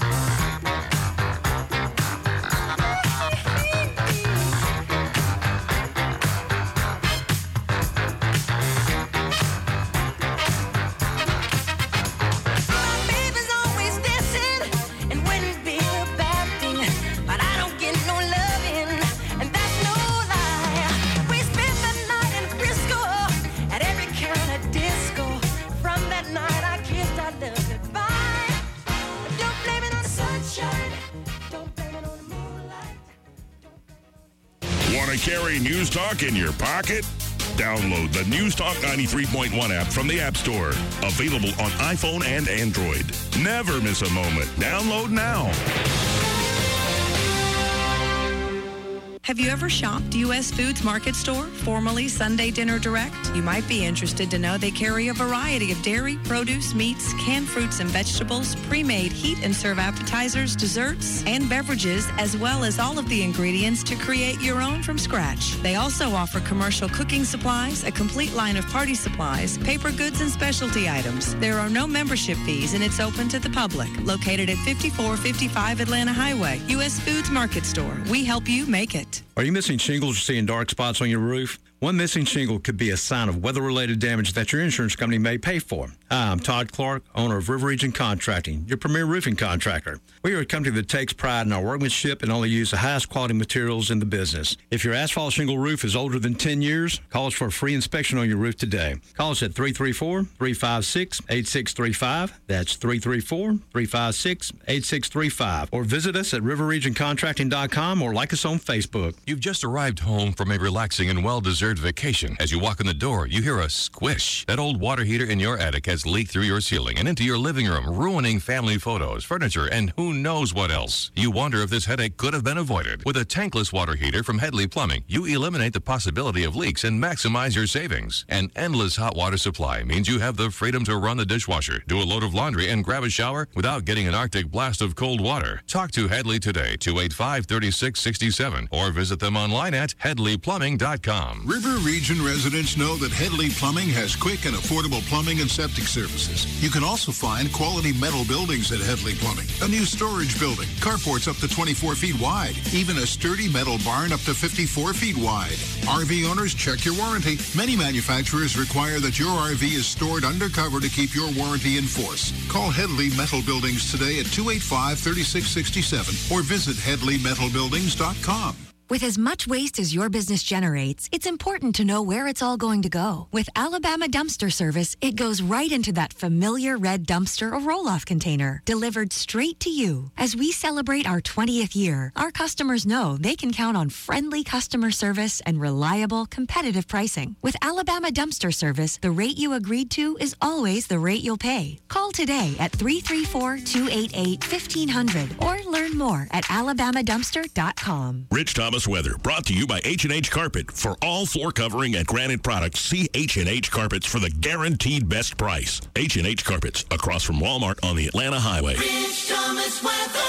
Baby's always dancing and wouldn't be a bad thing, but I don't get no loving, and that's no lie. We spent the night in Frisco at every kind of disco. From that night I kissed our love goodbye. Don't blame it on sunshine. Don't blame it on the moonlight. Want to carry News Talk in your pocket? Download the News Talk ninety-three point one app from the App Store. Available on iPhone and Android. Never miss a moment. Download now. Have you ever shopped U S Foods Market Store, formerly Sunday Dinner Direct? You might be interested to know they carry a variety of dairy, produce, meats, canned fruits and vegetables, pre-made heat and serve appetizers, desserts, and beverages, as well as all of the ingredients to create your own from scratch. They also offer commercial cooking supplies, a complete line of party supplies, paper goods, and specialty items. There are no membership fees, and it's open to the public. Located at fifty-four fifty-five Atlanta Highway, U S Foods Market Store. We help you make it. Are you missing shingles or seeing dark spots on your roof? One missing shingle could be a sign of weather-related damage that your insurance company may pay for. Hi, I'm Todd Clark, owner of River Region Contracting, your premier roofing contractor. We are a company that takes pride in our workmanship and only use the highest quality materials in the business. If your asphalt shingle roof is older than ten years, call us for a free inspection on your roof today. Call us at three three four, three five six, eight six three five. That's three three four, three five six, eight six three five. Or visit us at river region contracting dot com or like us on Facebook. You've just arrived home from a relaxing and well-deserved vacation. As you walk in the door, you hear a squish. That old water heater in your attic has leaked through your ceiling and into your living room, ruining family photos, furniture, and who knows what else. You wonder if this headache could have been avoided. With a tankless water heater from Headley Plumbing, you eliminate the possibility of leaks and maximize your savings. An endless hot water supply means you have the freedom to run the dishwasher, do a load of laundry, and grab a shower without getting an Arctic blast of cold water. Talk to Headley today, two eight five, three six six seven, or visit them online at headley plumbing dot com. River Region residents know that Headley Plumbing has quick and affordable plumbing and septic services. You can also find quality metal buildings at Headley Plumbing. A new storage building, carports up to twenty-four feet wide, even a sturdy metal barn up to fifty-four feet wide. R V owners, check your warranty. Many manufacturers require that your R V is stored undercover to keep your warranty in force. Call Headley Metal Buildings today at two eight five, three six six seven or visit headley metal buildings dot com. With as much waste as your business generates, it's important to know where it's all going to go. With Alabama Dumpster Service, it goes right into that familiar red dumpster or roll-off container, delivered straight to you. As we celebrate our twentieth year, our customers know they can count on friendly customer service and reliable, competitive pricing. With Alabama Dumpster Service, the rate you agreed to is always the rate you'll pay. Call today at three three four, two eight eight, fifteen hundred or learn more at alabama dumpster dot com. Rich Thomas Weather, brought to you by H and H Carpet. For all floor covering and granite products, see H and H Carpets for the guaranteed best price. H and H Carpets, across from Walmart on the Atlanta Highway. Rich Thomas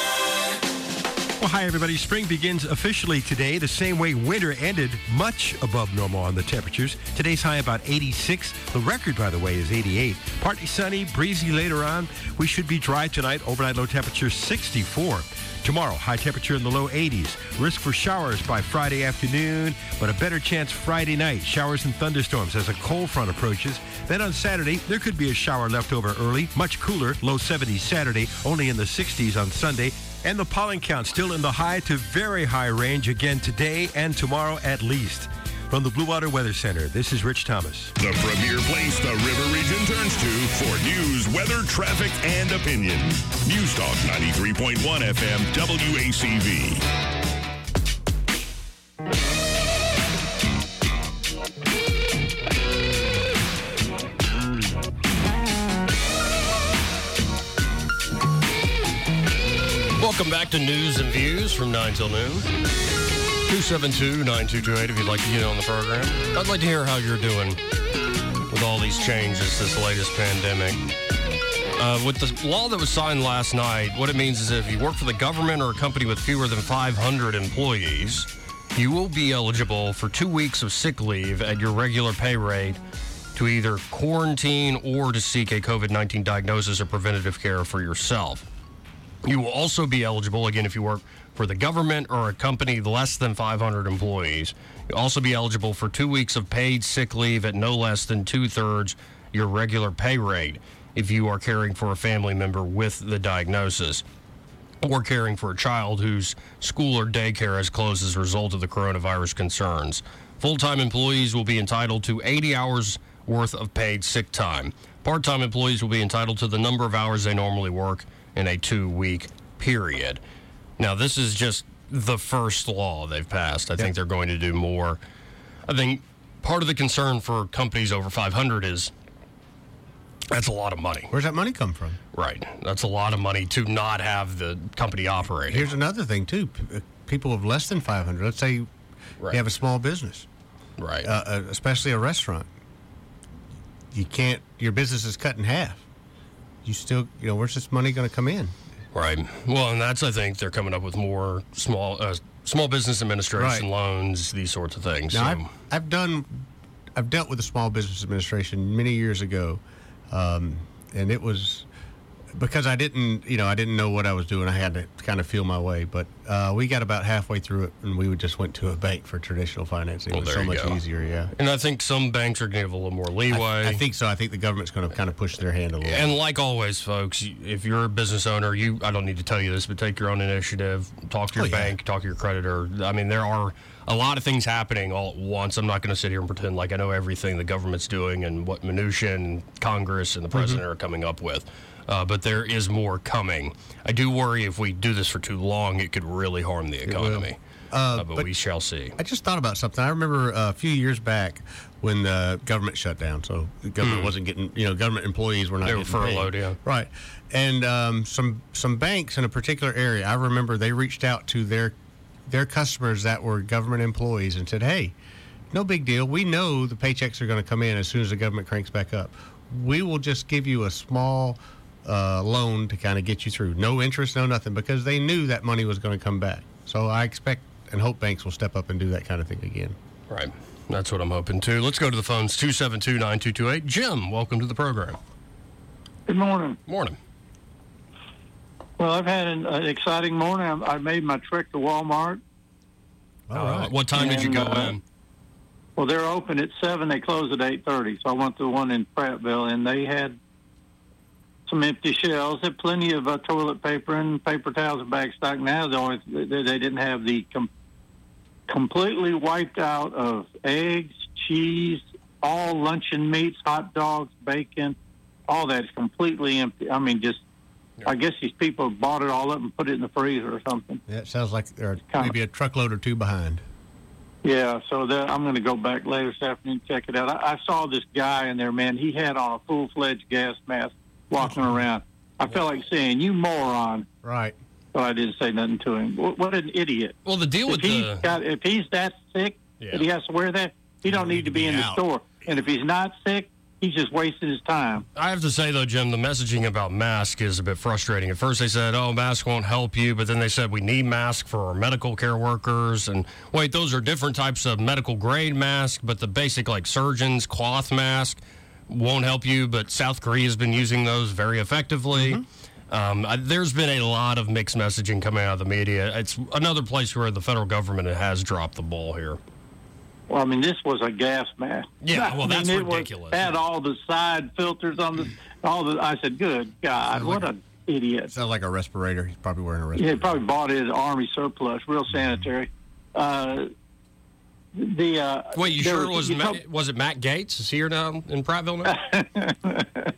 Weather. Well, hi, everybody. Spring begins officially today, the same way winter ended, much above normal on the temperatures. Today's high about eighty-six. The record, by the way, is eighty-eight. Partly sunny, breezy later on. We should be dry tonight. Overnight low temperature sixty-four. Tomorrow, high temperature in the low eighties. Risk for showers by Friday afternoon, but a better chance Friday night. Showers and thunderstorms as a cold front approaches. Then on Saturday, there could be a shower left over early. Much cooler, low seventies Saturday, only in the sixties on Sunday. And the pollen count still in the high to very high range again today and tomorrow at least. From the Blue Water Weather Center, this is Rich Thomas. The premier place the River Region turns to for news, weather, traffic, and opinion. News Talk ninety-three point one F M W A C V. Welcome back to News and Views from nine till noon. two seven two, nine two two eight if you'd like to get on the program. I'd like to hear how you're doing with all these changes, this latest pandemic. Uh, with the law that was signed last night, what it means is if you work for the government or a company with fewer than five hundred employees, you will be eligible for two weeks of sick leave at your regular pay rate to either quarantine or to seek a COVID nineteen diagnosis or preventative care for yourself. You will also be eligible, again, if you work for the government or a company less than five hundred employees. You'll also be eligible for two weeks of paid sick leave at no less than two-thirds your regular pay rate if you are caring for a family member with the diagnosis or caring for a child whose school or daycare has closed as a result of the coronavirus concerns. Full-time employees will be entitled to eighty hours worth of paid sick time. Part-time employees will be entitled to the number of hours they normally work in a two-week period. Now, this is just the first law they've passed. I think they're going to do more. I think part of the concern for companies over five hundred is that's a lot of money. Where's that money come from? Right. That's a lot of money to not have the company operating. Here's another thing, too. P- People of less than five hundred, let's say Right. You have a small business, right? Uh, uh, especially a restaurant. You can't. Your business is cut in half. You still, you know, where's this money going to come in? Right. Well, and that's, I think, they're coming up with more small uh, small business administration Right. loans, these sorts of things. Now, so. I've, I've done, I've dealt with the Small Business Administration many years ago, um, and it was because I didn't, you know, I didn't know what I was doing. I had to kind of feel my way, but uh, we got about halfway through it, and we would just went to a bank for traditional financing. Well, it was there so you much go. easier, yeah. And I think some banks are going to give a little more leeway. I, I think so. I think the government's going to kind of push their hand a little. And like always, folks, if you're a business owner, you I don't need to tell you this, but take your own initiative. Talk to your Oh, yeah. bank, talk to your creditor. I mean, there are a lot of things happening all at once. I'm not going to sit here and pretend like I know everything the government's doing and what minutia and Congress and the president Mm-hmm. are coming up with. Uh, but there is more coming. I do worry if we do this for too long, it could really harm the economy. Uh, Uh, but, but we shall see. I just thought about something. I remember uh, a few years back when the government shut down. So the government Hmm. wasn't getting, you know, government employees were not They were getting paid. furloughed, yeah. Right. And um, some some banks in a particular area, I remember they reached out to their their customers that were government employees and said, hey, no big deal. We know the paychecks are going to come in as soon as the government cranks back up. We will just give you a small uh, loan to kind of get you through. No interest, no nothing, because they knew that money was going to come back. So I expect and hope banks will step up and do that kind of thing again. Right. That's what I'm hoping too. Let's go to the phones, two seven two, nine two two eight. Jim, welcome to the program. Good morning. Morning. Well, I've had an, an exciting morning. I, I made my trek to Walmart. All right. What time did you And, go uh, in? Well, they're open at seven. They close at eight thirty. So I went to the one in Prattville, and they had some empty shelves. They had plenty of uh, toilet paper and paper towels and bag stock. Now they, always, they, they didn't have the com- completely wiped out of eggs, cheese, all luncheon meats, hot dogs, bacon. All that's completely empty. I mean, just I guess these people bought it all up and put it in the freezer or something. Yeah, it sounds like they're maybe a truckload or two behind. Yeah, so that, I'm going to go back later this afternoon and check it out. I, I saw this guy in there, man. He had on a full-fledged gas mask walking around. I felt like saying, you moron. Right. But I didn't say nothing to him. What, what an idiot. Well, the deal if with he's the... Got, if he's that sick Yeah. that he has to wear that, he don't need to be in the out. store. And if he's not sick, he's just wasting his time. I have to say, though, Jim, the messaging about masks is a bit frustrating. At first they said, oh, masks won't help you, but then they said we need masks for our medical care workers. And wait, those are different types of medical grade masks, but the basic, like, surgeon's cloth mask won't help you, but South Korea has been using those very effectively. Um, I, there's been a lot of mixed messaging coming out of the media. It's another place where the federal government has dropped the ball here. Well, I mean, this was a gas mask. Yeah, well, I mean, that's it was- ridiculous. had all the side filters on the, all the. I said, "Good God, what an idiot!" Sounds like a respirator. He's probably wearing a Yeah, respirator. he probably bought it at Army surplus, real sanitary. Uh, the uh, Wait, you there sure it was you Ma- know- was it Matt Gates? Is he here now in Prattville now?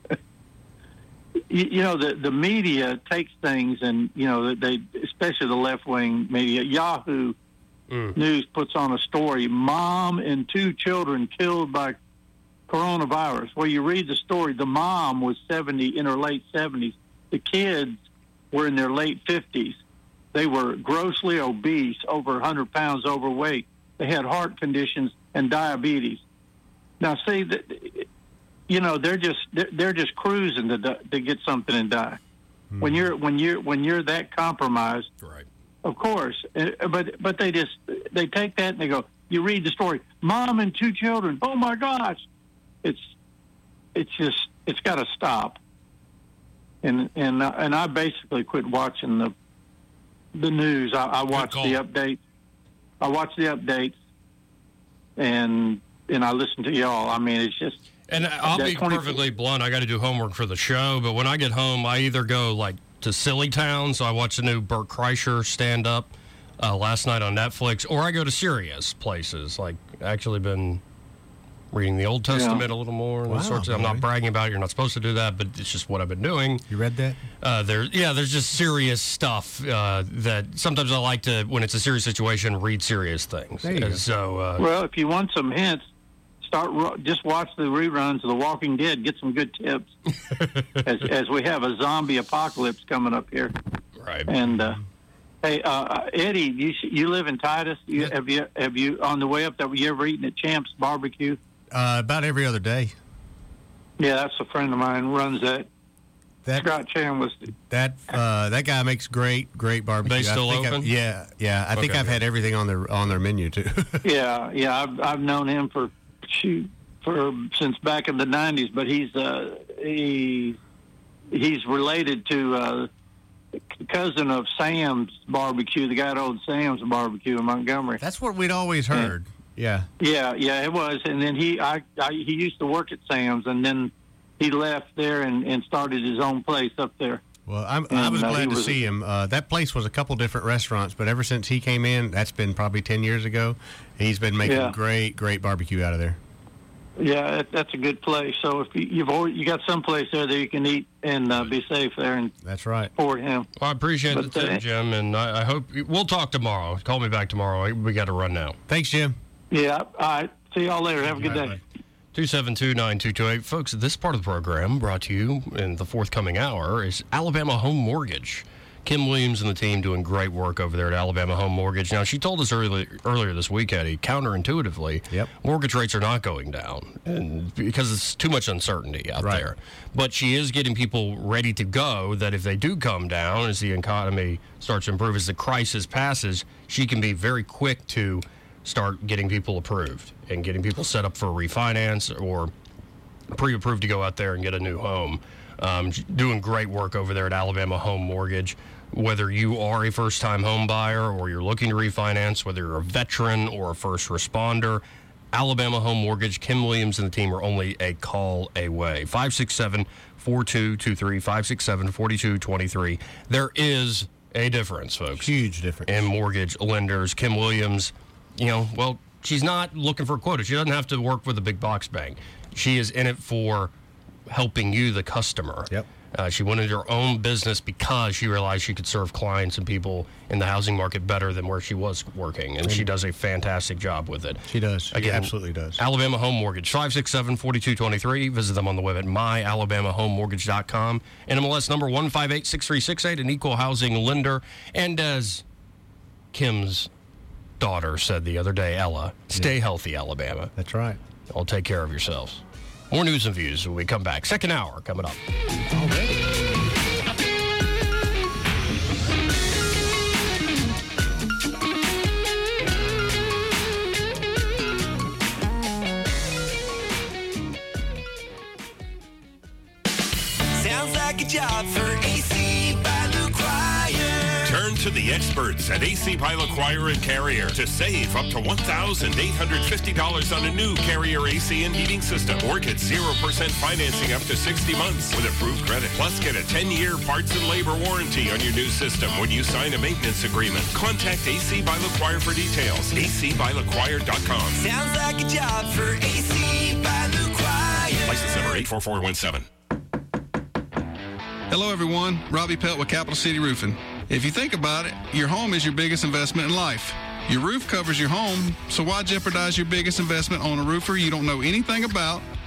you, you know the the media takes things and you know they especially the left wing media. Yahoo News puts on a story: mom and two children killed by coronavirus. Well, you read the story. The mom was seventy in her late seventies. The kids were in their late fifties. They were grossly obese, over one hundred pounds overweight. They had heart conditions and diabetes. Now, see that. You know, they're just they're, they're just cruising to di- to get something and die. When you're when you're when you're that compromised, right? Of course, Uh, but but they just they take that and they go. You read the story, mom and two children. Oh my gosh, it's it's just it's got to stop. And and uh, and I basically quit watching the the news. I, I watch the updates. I watch the updates, and and I listen to y'all. I mean, it's just. And I'll that be twenty perfectly blunt. I got to do homework for the show, but when I get home, I either go like to Silly Town, so I watched the new Burt Kreischer stand up uh, last night on Netflix, or I go to serious places. Like actually been reading the Old Testament Yeah. a little more. And Wow, those sorts of, I'm not boy. bragging about it. You're not supposed to do that, but it's just what I've been doing. You read that? Uh, there, yeah, there's just serious stuff uh, that sometimes I like to, when it's a serious situation, read serious things. There you And go. so, uh, Well, if you want some hints, start ro- just watch the reruns of The Walking Dead. Get some good tips as as we have a zombie apocalypse coming up here. Right. And uh, Hey, uh, Eddie, you you live in Titus. You, Yeah. Have you have you on the way up there? Have you ever eaten at Champ's Barbecue? Uh, about every other day. Yeah, that's a friend of mine runs that. That Scott Chan was. That uh, that guy makes great great barbecue. They still I think open? I've- yeah, yeah. I think Okay, I've good. had everything on their on their menu too. Yeah, yeah. I've I've known him for shoot for since back in the nineties, but he's uh he he's related to uh, cousin of Sam's Barbecue, the guy that owned Sam's Barbecue in Montgomery. That's what we'd always heard. Yeah. Yeah, yeah, it was. And then he, I, I, he used to work at Sam's, and then he left there and, and started his own place up there. Well, I'm, I And, was uh, he glad to was- see him. Uh, that place was a couple different restaurants, but ever since he came in, that's been probably ten years ago. He's been making Yeah. great, great barbecue out of there. Yeah, that, that's a good place. So if you, you've always, you got some place there that you can eat and uh, be safe there, and that's right. Support him. Well, I appreciate But, the tip, uh, Jim, and I, I hope we'll talk tomorrow. Call me back tomorrow. We got to run now. Thanks, Jim. Yeah. All right. See y'all later. Have a good day. two seven two, nine two two eight. Folks, this part of the program brought to you in the forthcoming hour is Alabama Home Mortgage. Kim Williams and the team doing great work over there at Alabama Home Mortgage. Now, she told us early, earlier this week, Eddie, counterintuitively, yep. mortgage rates are not going down and because it's too much uncertainty out there. But she is getting people ready to go that if they do come down, as the economy starts to improve, as the crisis passes, she can be very quick to start getting people approved and getting people set up for a refinance or pre-approved to go out there and get a new home. Um, doing great work over there at Alabama Home Mortgage. Whether you are a first-time home buyer or you're looking to refinance, whether you're a veteran or a first responder, Alabama Home Mortgage, Kim Williams and the team are only a call away. five six seven, four two two three, five six seven, four two two three. There is a difference, folks. Huge difference. In mortgage lenders. Kim Williams, you know, well, she's not looking for a quota. She doesn't have to work with a big box bank. She is in it for helping you, the customer. Yep. Uh, she went into her own business because she realized she could serve clients and people in the housing market better than where she was working, and she does a fantastic job with it. She does. She Again, absolutely does. Alabama Home Mortgage, five six seven, four two two three. Visit them on the web at my alabama home mortgage dot com. N M L S number one five eight six three six eight, an equal housing lender. And as Kim's daughter said the other day, Ella, stay Yeah. healthy, Alabama. That's right. All take care of yourselves. More news and views when we come back. Second hour coming up. Sounds like a job for A C by LaCroix. Turn to the experts at A C by LaCroix and Carrier to save up to one thousand eight hundred fifty dollars on a new Carrier A C and heating system, or get zero percent financing up to sixty months with approved credit. Plus, get a ten-year parts and labor warranty on your new system when you sign a maintenance agreement. Contact A C by LaCroix for details. A C by LaCroix dot com. Sounds like a job for A C by LaCroix. License number eight four four one seven. Hello, everyone. Robbie Pelt with Capital City Roofing. If you think about it, your home is your biggest investment in life. Your roof covers your home, so why jeopardize your biggest investment on a roofer you don't know anything about